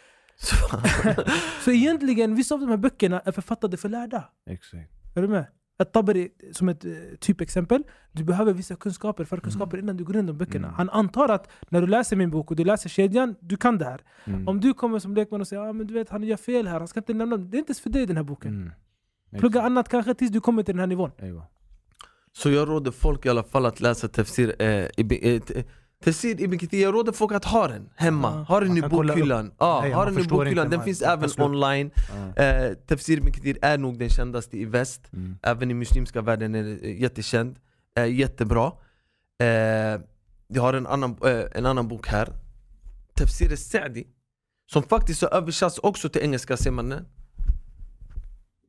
Så egentligen, vissa av de här böckerna är författade för lärda. Exakt. Är du med? At-Tabari som ett typexempel, du behöver vissa förkunskaper innan du går in i de böckerna. Han antar att när du läser min bok och du läser kedjan, du kan det här. Om du kommer som lekman och säger men du vet, han gör fel här, han ska inte nämna det är inte för dig den här boken. Plugga annat kanske tills du kommer till den här nivån. Så jag råder folk i alla fall att läsa Tafsir Tafsir Ibn Kathir. Jag råder folk att ha den hemma. Ha den i bokhyllan. Ha den i bokhyllan. Den finns även online. Tafsir Ibn Kathir är nog den kändaste i väst. Även i muslimska världen är det jättekänd. Jättebra. Jag har en annan bok här. Tafsir al-Sa'di, som faktiskt har översatts också till engelska, ser man.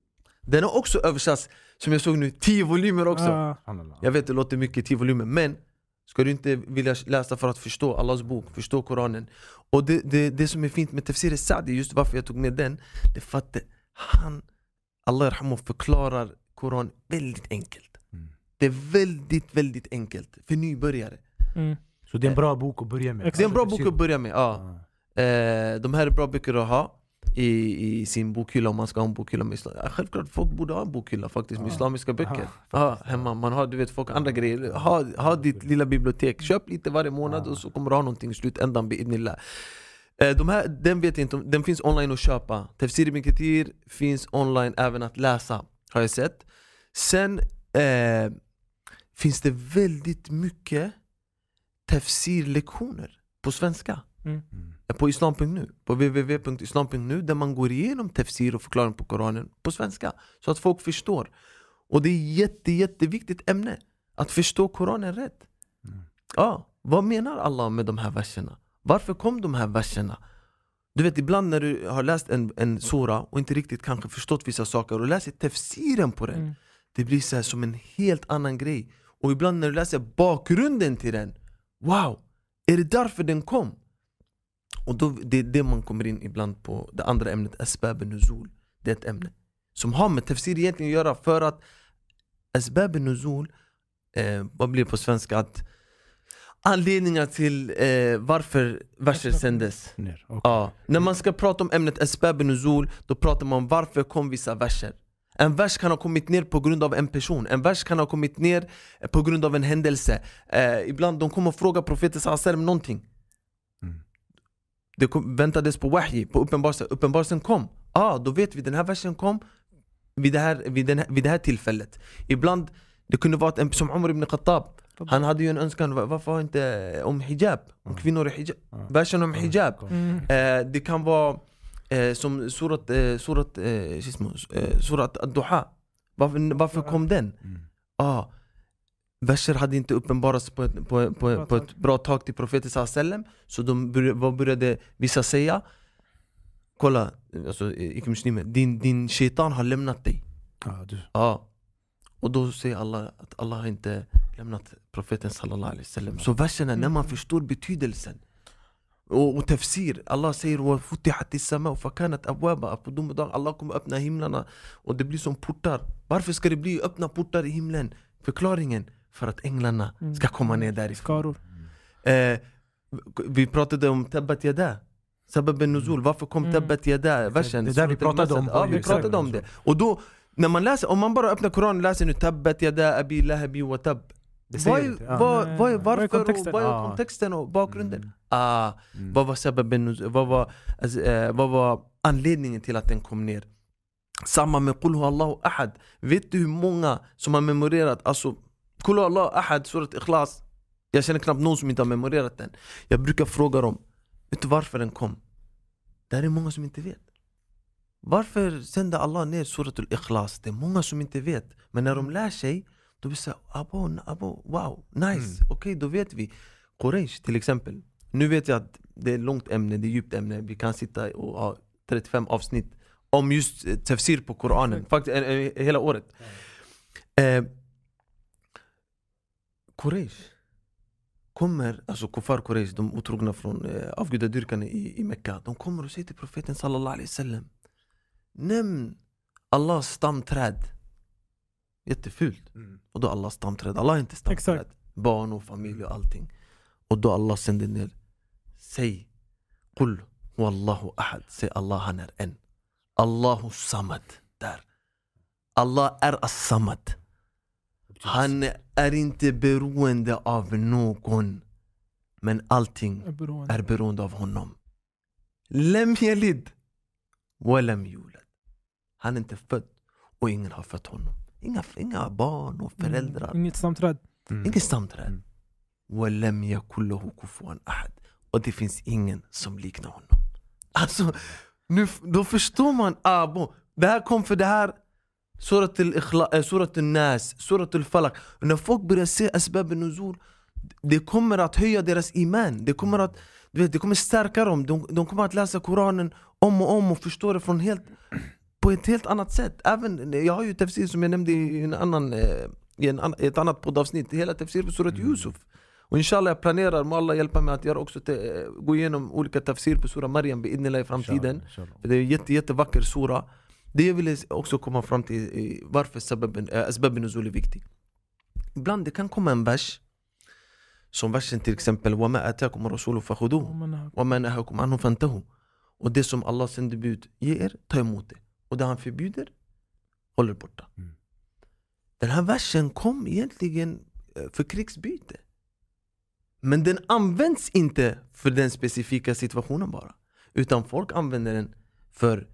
Den är också översatt, som jag såg nu, 10 volymer också. Subhanallah. Jag vet det låter mycket, 10 volymer, men ska du inte vilja läsa för att förstå Allahs bok, förstå Koranen. Och det som är fint med Tafsir Sa'di, just varför jag tog med den, det är för att Allah Rahman förklarar Koran väldigt enkelt. Det är väldigt, väldigt enkelt för nybörjare. Så det är en bra bok att börja med. Det är en bra bok att börja med, ja. De här är bra böcker att ha i sin bokhylla, om man ska ha en bokhylla med islam. Självklart, folk borde ha en bokhylla faktiskt med islamiska böcker. Hemma, man har, du vet, folk andra grejer. Ha ditt lilla bibliotek, köp lite varje månad och så kommer du ha någonting i slutändan bi'idnillah. Den vet jag inte om, den finns online att köpa. Tafsir ibn Kathir finns online även att läsa, har jag sett. Sen finns det väldigt mycket tafsir-lektioner på svenska. På islam.nu, på www.islam.nu, där man går igenom tafsir och förklaring på Koranen på svenska, så att folk förstår. Och det är jätteviktigt ämne att förstå Koranen rätt. Vad menar Allah med de här verserna? Varför kom de här verserna? Du vet, ibland när du har läst en sura och inte riktigt kanske förstått vissa saker och läser tafsiren på den, det blir så här som en helt annan grej. Och ibland när du läser bakgrunden till den, wow, är det därför den kom? Och då, det är det man kommer in ibland på det andra ämnet, Asbab nuzul. Det är ett ämne som har med tafsir egentligen att göra, för att Asbab nuzul, vad blir det på svenska? Att anledningar till varför verser sändes. När man ska prata om ämnet Asbab nuzul, då pratar man om varför kom vissa verser. En vers kan ha kommit ner på grund av en person. En vers kan ha kommit ner på grund av en händelse. Ibland de kommer och frågar profeten sallallahu alaihi wasallam någonting. Det väntades på wahy, på uppenbarelsen. Uppenbarelsen kom. Då vet vi, den här versen kom vid det här tillfället. Ibland, det kunde vara som Umar ibn Khattab. Han hade ju en önskan, varför inte om hijab? Om kvinnor i hijab. Versen om hijab. Det kan vara som surat ad-duha. Varför kom den? Verser hade inte uppenbarats på ett bra tag till profeten sallallahu alaihi wasallam. Så vad började vissa säga? Kolla, alltså, icke-muslimer, din shaitan har lämnat dig. Och då säger Allah att Allah har inte lämnat profeten sallallahu alaihi wasallam. Så verserna, när man förstår betydelsen och tafsir, Allah säger wa futihat as-sama fa kanat abwaba, på domedag Allah kommer öppna himlarna och det blir som portar. Varför ska det bli öppna portar i himlen? Förklaringen, för att änglarna ska komma ner därifrån. Vi pratade om tabbat yada, sabab nuzul. Varför kom tabbat yada versen? Det där vi pratade om. Vi pratade om det. Och då, när man läser, om man bara öppnar Koranen och läser nu tabbat yada abi lahabi wa tab, vad är kontexten och bakgrunden? Vad var sababen nuzul? Vad var anledningen till att den kom ner? Samma med Qul huwa Allahu ahad. Vet du hur många som har memorerat, alltså Qul huwa Allahu ahad, surat Ikhlas? Jag känner knappt någon som inte har memorerat den. Jag brukar fråga dem, vet du varför den kom? Det är många som inte vet. Varför sände Allah ner surat Ikhlas? Det är många som inte vet. Men när de lär sig, då blir det abo, wow, nice. Okej, då vet vi. Quraysh till exempel. Nu vet jag att det är långt ämne, det är djupt ämne. Vi kan sitta och ha 35 avsnitt om just tafsir på Koranen, faktiskt hela året. Quraysh kommer, alltså kuffar Quraysh, de otrogna från avgudadyrkarna i Mekka, de kommer och säger till profeten sallallahu alaihi wasallam, nämn Allahs stamträd. Jättefult. Och då Allahs stamträd, Allah är inte stamträd. Barn och familj och allting. Och då Allah sänder ner, säg Qul huwa Allahu ahad, säg Allah, han är en. Allahu samad, där. Allah är as-samad. Han är inte beroende av någon, men allting är beroende av honom. Lam yalid wa lam yulad. Han är inte född och ingen har fött honom. Inga barn och föräldrar. Inget stamträd. Inget stamträd. Wa lam yakul lahu kufuwan ahad. Och det finns ingen som liknar honom. Alltså, nu, då förstår man, det här kom för det här. Surat al-Nas, Surat al-Falaq. När folk börjar se Asbab nuzul, det kommer att höja deras iman. Det kommer att, det kommer stärka dem. De kommer att läsa Koranen om och förstå det från helt på ett helt annat sätt. Även, jag har ju tafsir som jag nämnde i ett annat poddavsnitt. Hela tafsir på surat Yusuf. Och inshallah jag planerar med alla hjälpa mig att göra också gå igenom olika tafsir på surah Maryam i framtiden. För det är jättevacker surah. Det jag ville också komma fram till varför asbab nuzul är viktig. Ibland det kan komma en vers som versen till exempel وَمَا أَتَاكُمْ الرَّسُولُ فَخُذُوهُ وَمَا نَهَاكُمْ عَنْهُ فَانْتَهُوا. Och det som Allah sändebud ger, ta emot det. Och det han förbjuder, håller borta. Den här versen kom egentligen för krigsbyte. Men den används inte för den specifika situationen bara. Utan folk använder den för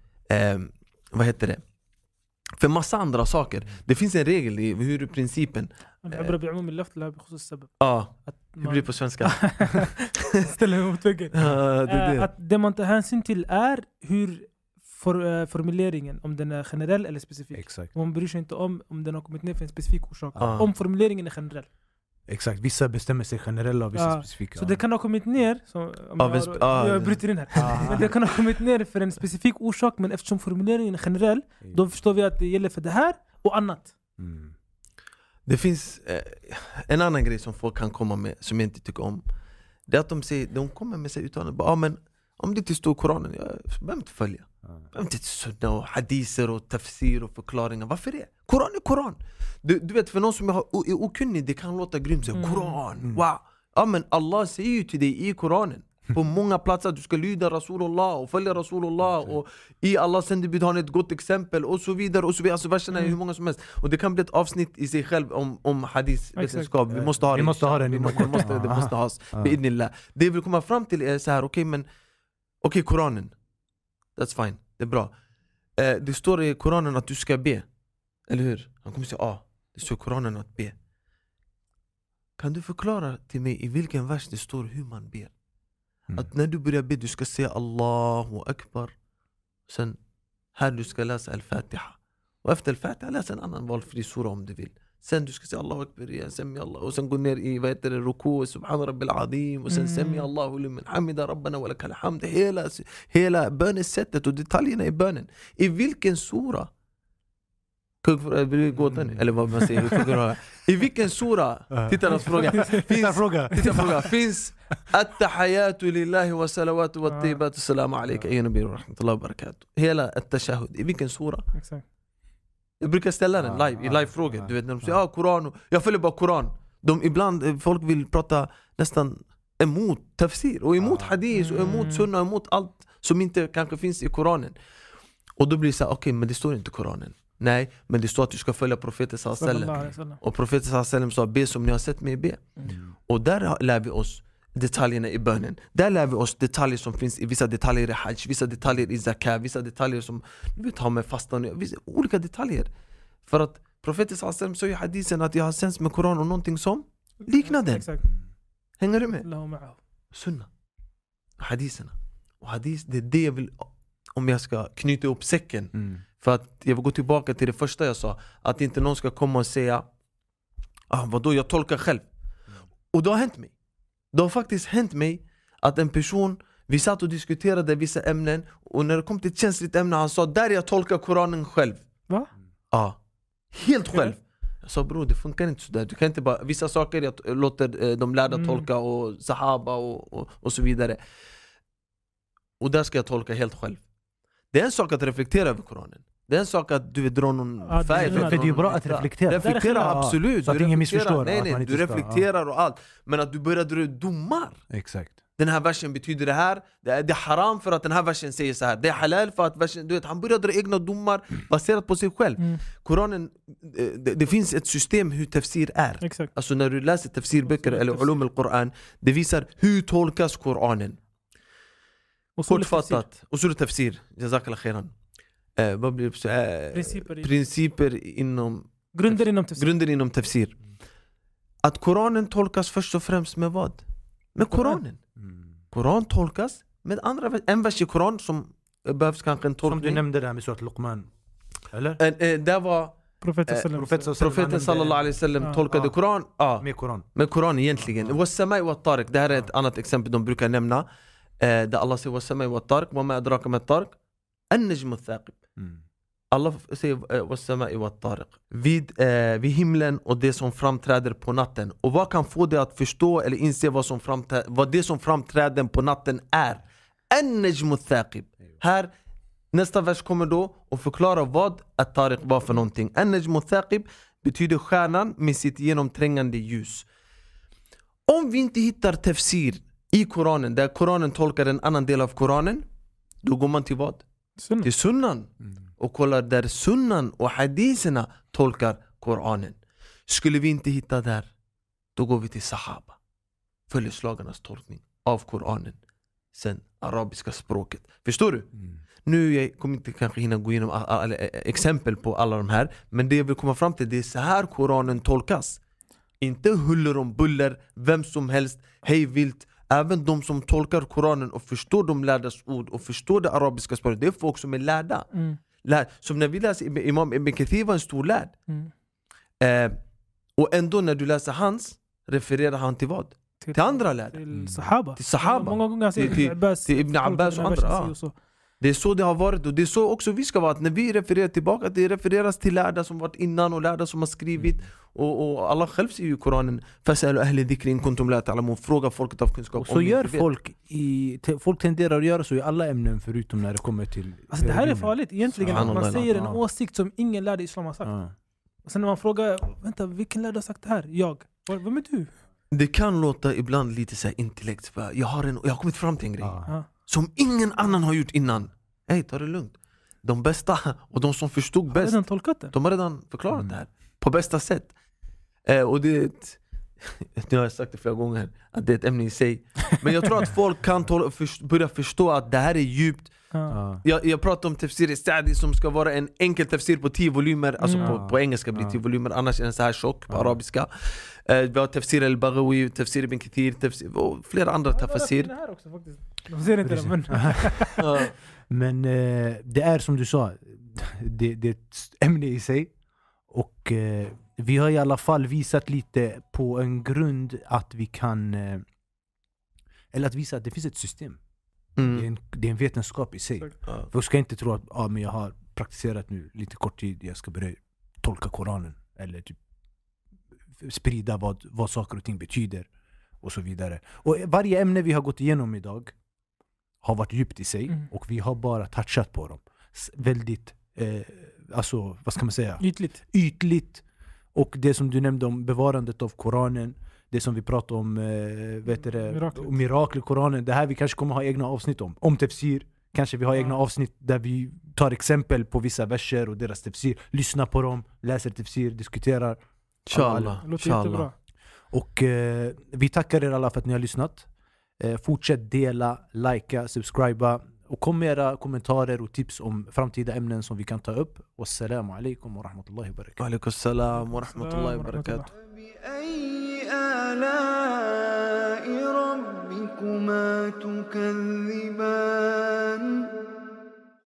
för massa andra saker. Det finns en regel i hur principen العبرة بعموم اللفظ لا بخصوص السبب. Det blir på svenska. Ställer mig mot väggen. Att det man tar hänsyn till är hur formuleringen, om den är generell eller specifik. Exakt. Man bryr sig inte om den har kommit ner för en specifik orsak. Om formuleringen är generell. Exakt, vissa bestämmelser generella och vissa specifika. Så det kan ha kommit ner, jag bryter in här. Men det kan ha kommit ner för en specifik orsak, men eftersom formuleringen är generell, då förstår vi att det gäller för det här och annat. Det finns en annan grej som folk kan komma med som jag inte tycker om. Det är att de kommer med sig uttalanden. Men om det inte står i Koranen, jag behöver inte följa. Jag behöver inte sunna och hadiser och tafsir och förklaringar. Varför det? Koran är Koran. Du vet, för någon som är okunnig, det kan låta grymt. Koran, wow. Ja, men Allah säger ju till dig i Koranen på många platser att du ska lyda Rasulullah och följa Rasulullah, och i Allahs sändebud har ett gott exempel och så vidare och så vidare. Alltså verserna är hur många som helst. Och det kan bli ett avsnitt i sig själv om hadithvetenskap. Vi måste ha den. Det måste has. Det vill komma fram till är så här, okej, Koranen. That's fine. Det är bra. Det står i Koranen att du ska be. Eller hur? Han kommer säga, det står i Koranen att be. Kan du förklara till mig i vilken vers det står hur man ber? Att när du börjar be, du ska säga Allahu Akbar. Sen här du ska läsa Al-Fatiha. Och efter Al-Fatiha läsa en annan valfri sura om du vill. Sen du ska säga Allahu Akbar igen, Sami Allah. Och sen gå ner i ruku, Subhan Rabbil Azim. Och sen Sami Allahu liman hamida Rabbana wa lakal hamd. Hela bönesättet och detaljerna i bönen. I vilken sura? Eller vad man säger. I vilken sura? Tittarnas fråga. Finns at-tahayatu lillahi wa salawatu wa at-tayyibatu assalamu alayka ayyuha nabiy wa rahmatullahi wa barakatuh. Hela at-tashahhud. I vilken sura? Exakt. Jag brukar ställa den live i live-frågor. Du vet när de säger Koran, jag följer bara Koran. Ibland folk vill prata nästan emot tafsir och emot hadith och emot sunna och emot allt som inte kanske finns i Koranen. Och då blir det så här, okej, men det står inte i Koranen. Nej, men det står att du ska följa profeten sallallahu. Och profeten sallallahu sa, be som ni har sett mig be. Och där lär vi oss detaljerna i bönen. Där lär vi oss detaljer som finns i vissa detaljer i hajj, vissa detaljer i zakat, vissa detaljer som vi tar med fastan, olika detaljer. För att profeten sallallahu sa i hadisen att jag har sänts med Koran och någonting som liknar den. Hänger du med? Sunna. Hadiserna. Och hadis, det är det jag vill, om jag ska knyta upp säcken. För att jag vill gå tillbaka till det första jag sa. Att inte någon ska komma och säga vadå, jag tolkar själv. Och det har hänt mig. Det har faktiskt hänt mig att en person, vi satt och diskuterade vissa ämnen, och när det kom till ett känsligt ämne, han sa, där jag tolkar Koranen själv. Va? Ja, helt själv. Jag sa, bror, det funkar inte sådär. Du kan inte bara, vissa saker jag låter de lärda tolka och sahaba och så vidare. Och där ska jag tolka helt själv. Det är en sak att reflektera över Koranen. Det är en sak att du drar någon färg. För det är ju bra att reflektera. Reflektera, absolut. Så att ingen missförstår. Nej, du reflekterar och allt. Men att du börjar dra domar. Exakt. Den här versen betyder det här. Det är haram för att den här versen säger så här. Det är halal för att versen, du vet, han börjar dra egna domar baserat på sig själv. Koranen, det finns ett system hur tafsir är. Exakt. Alltså när du läser tafsirböcker eller ulum al-Quran, det visar hur tolkas Koranen. Kortfattat. Usul tafsir. Jazakallah khairan. Vad blir principer inom grunder inom tafsir. Att Koranen tolkas först och främst med vad? Med Koranen. Koran tolkas med en vers i Koran som behövs kanske en tolkning. Som du nämnde där med surat Luqman. Eller? Det var profeten sallallahu alaihi wasallam tolkade Koran med Koran egentligen. Was-samai wat-tariq. Det här är ett annat exempel de brukar nämna. Där Allah säger was-samai wat-tariq, wa ma adraka ma at-tariq, an-najm ath-thaqib. Allah säger wassama'i wat-tariq. Vid himlen och det som framträder på natten. Och vad kan få dig att förstå eller inse vad det som framträder på natten är? An-najmu thaqib. Här, nästa vers kommer då och förklara vad at-tariq var för någonting. An-najmu thaqib betyder stjärnan med sitt genomträngande ljus. Om vi inte hittar tafsir i Koranen, där Koranen tolkar en annan del av Koranen, då går man till vad? Till sunnan. Och kollar där sunnan och hadiserna tolkar Koranen. Skulle vi inte hitta där, då går vi till sahaba, följeslagarnas tolkning av Koranen, sen arabiska språket. Förstår du? Nu jag kommer inte kanske hinna gå igenom alla exempel på alla de här, men det jag vill komma fram till, det är så här Koranen tolkas. Inte huller om buller, vem som helst, hej vilt. Även de som tolkar Koranen och förstår de lärdas ord och förstår det arabiska språket, det är folk som är lärda. Som när vi läser Imam Ibn Kathir var en stor lärd. Och ändå när du läser hans, refererar han till vad? Till andra lärda. Till sahaba. Till sahaba. Många gånger till Ibn Abbas och andra. Det är så det har varit, och det är så också vi ska vara, att när vi refererar tillbaka, det refereras till lärda som varit innan och lärda som har skrivit. Och Allah själv säger ju i Koranen, fasalu ahli dhikrin kuntum la ta'lamun, fråga folket av kunskap. Och så gör folk tenderar att göra så i alla ämnen förutom när det kommer till... Alltså det här är farligt egentligen, att man säger en åsikt som ingen lärd i islam har sagt. Och sen när man frågar, vänta, vilken lärd har sagt det här? Vem är du? Det kan låta ibland lite så här intellekt, jag har kommit fram till en grej som ingen annan har gjort innan. Hej, ta det lugnt. De bästa och de som förstod bäst, de har redan förklarat det här på bästa sätt. Och det nu har jag sagt det flera gånger, att det är ett ämne i sig. Men jag tror att folk kan börja förstå att det här är djupt. Jag pratar om tafsir Sa'di som ska vara en enkel tafsir på 10 volymer. Alltså på engelska blir 10 volymer, annars är den så här tjock på arabiska. Vi har tafsir al-Baghawi, tafsir Ibn Kathir, och flera andra tafsir. Det här också faktiskt. De ser inte det, men... Men det är som du sa, det är ett ämne i sig. Och vi har i alla fall visat lite på en grund att vi kan, eller att visa att det finns ett system. Det är en vetenskap i sig. För jag ska inte tro att men jag har praktiserat nu lite kort tid, jag ska börja tolka Koranen eller typ sprida vad saker och ting betyder och så vidare. Och varje ämne vi har gått igenom idag har varit djupt i sig och vi har bara touchat på dem väldigt alltså, vad ska man säga? Ytligt. Och det som du nämnde om bevarandet av Koranen, det som vi pratade om mirakel i Koranen, det här vi kanske kommer ha egna avsnitt om tafsir. Kanske vi har egna avsnitt där vi tar exempel på vissa verser och deras tafsir, lyssnar på dem, läser tafsir, diskuterar. Inshallah. Och vi tackar er alla för att ni har lyssnat. Fortsätt dela, likea, subscriba och kom med era kommentarer och tips om framtida ämnen som vi kan ta upp. Wassalamu alaikum wa rahmatullahi wa barakatuh. Wa alaikum assalam wa rahmatullahi wa barakatuh. ربكما تكذبان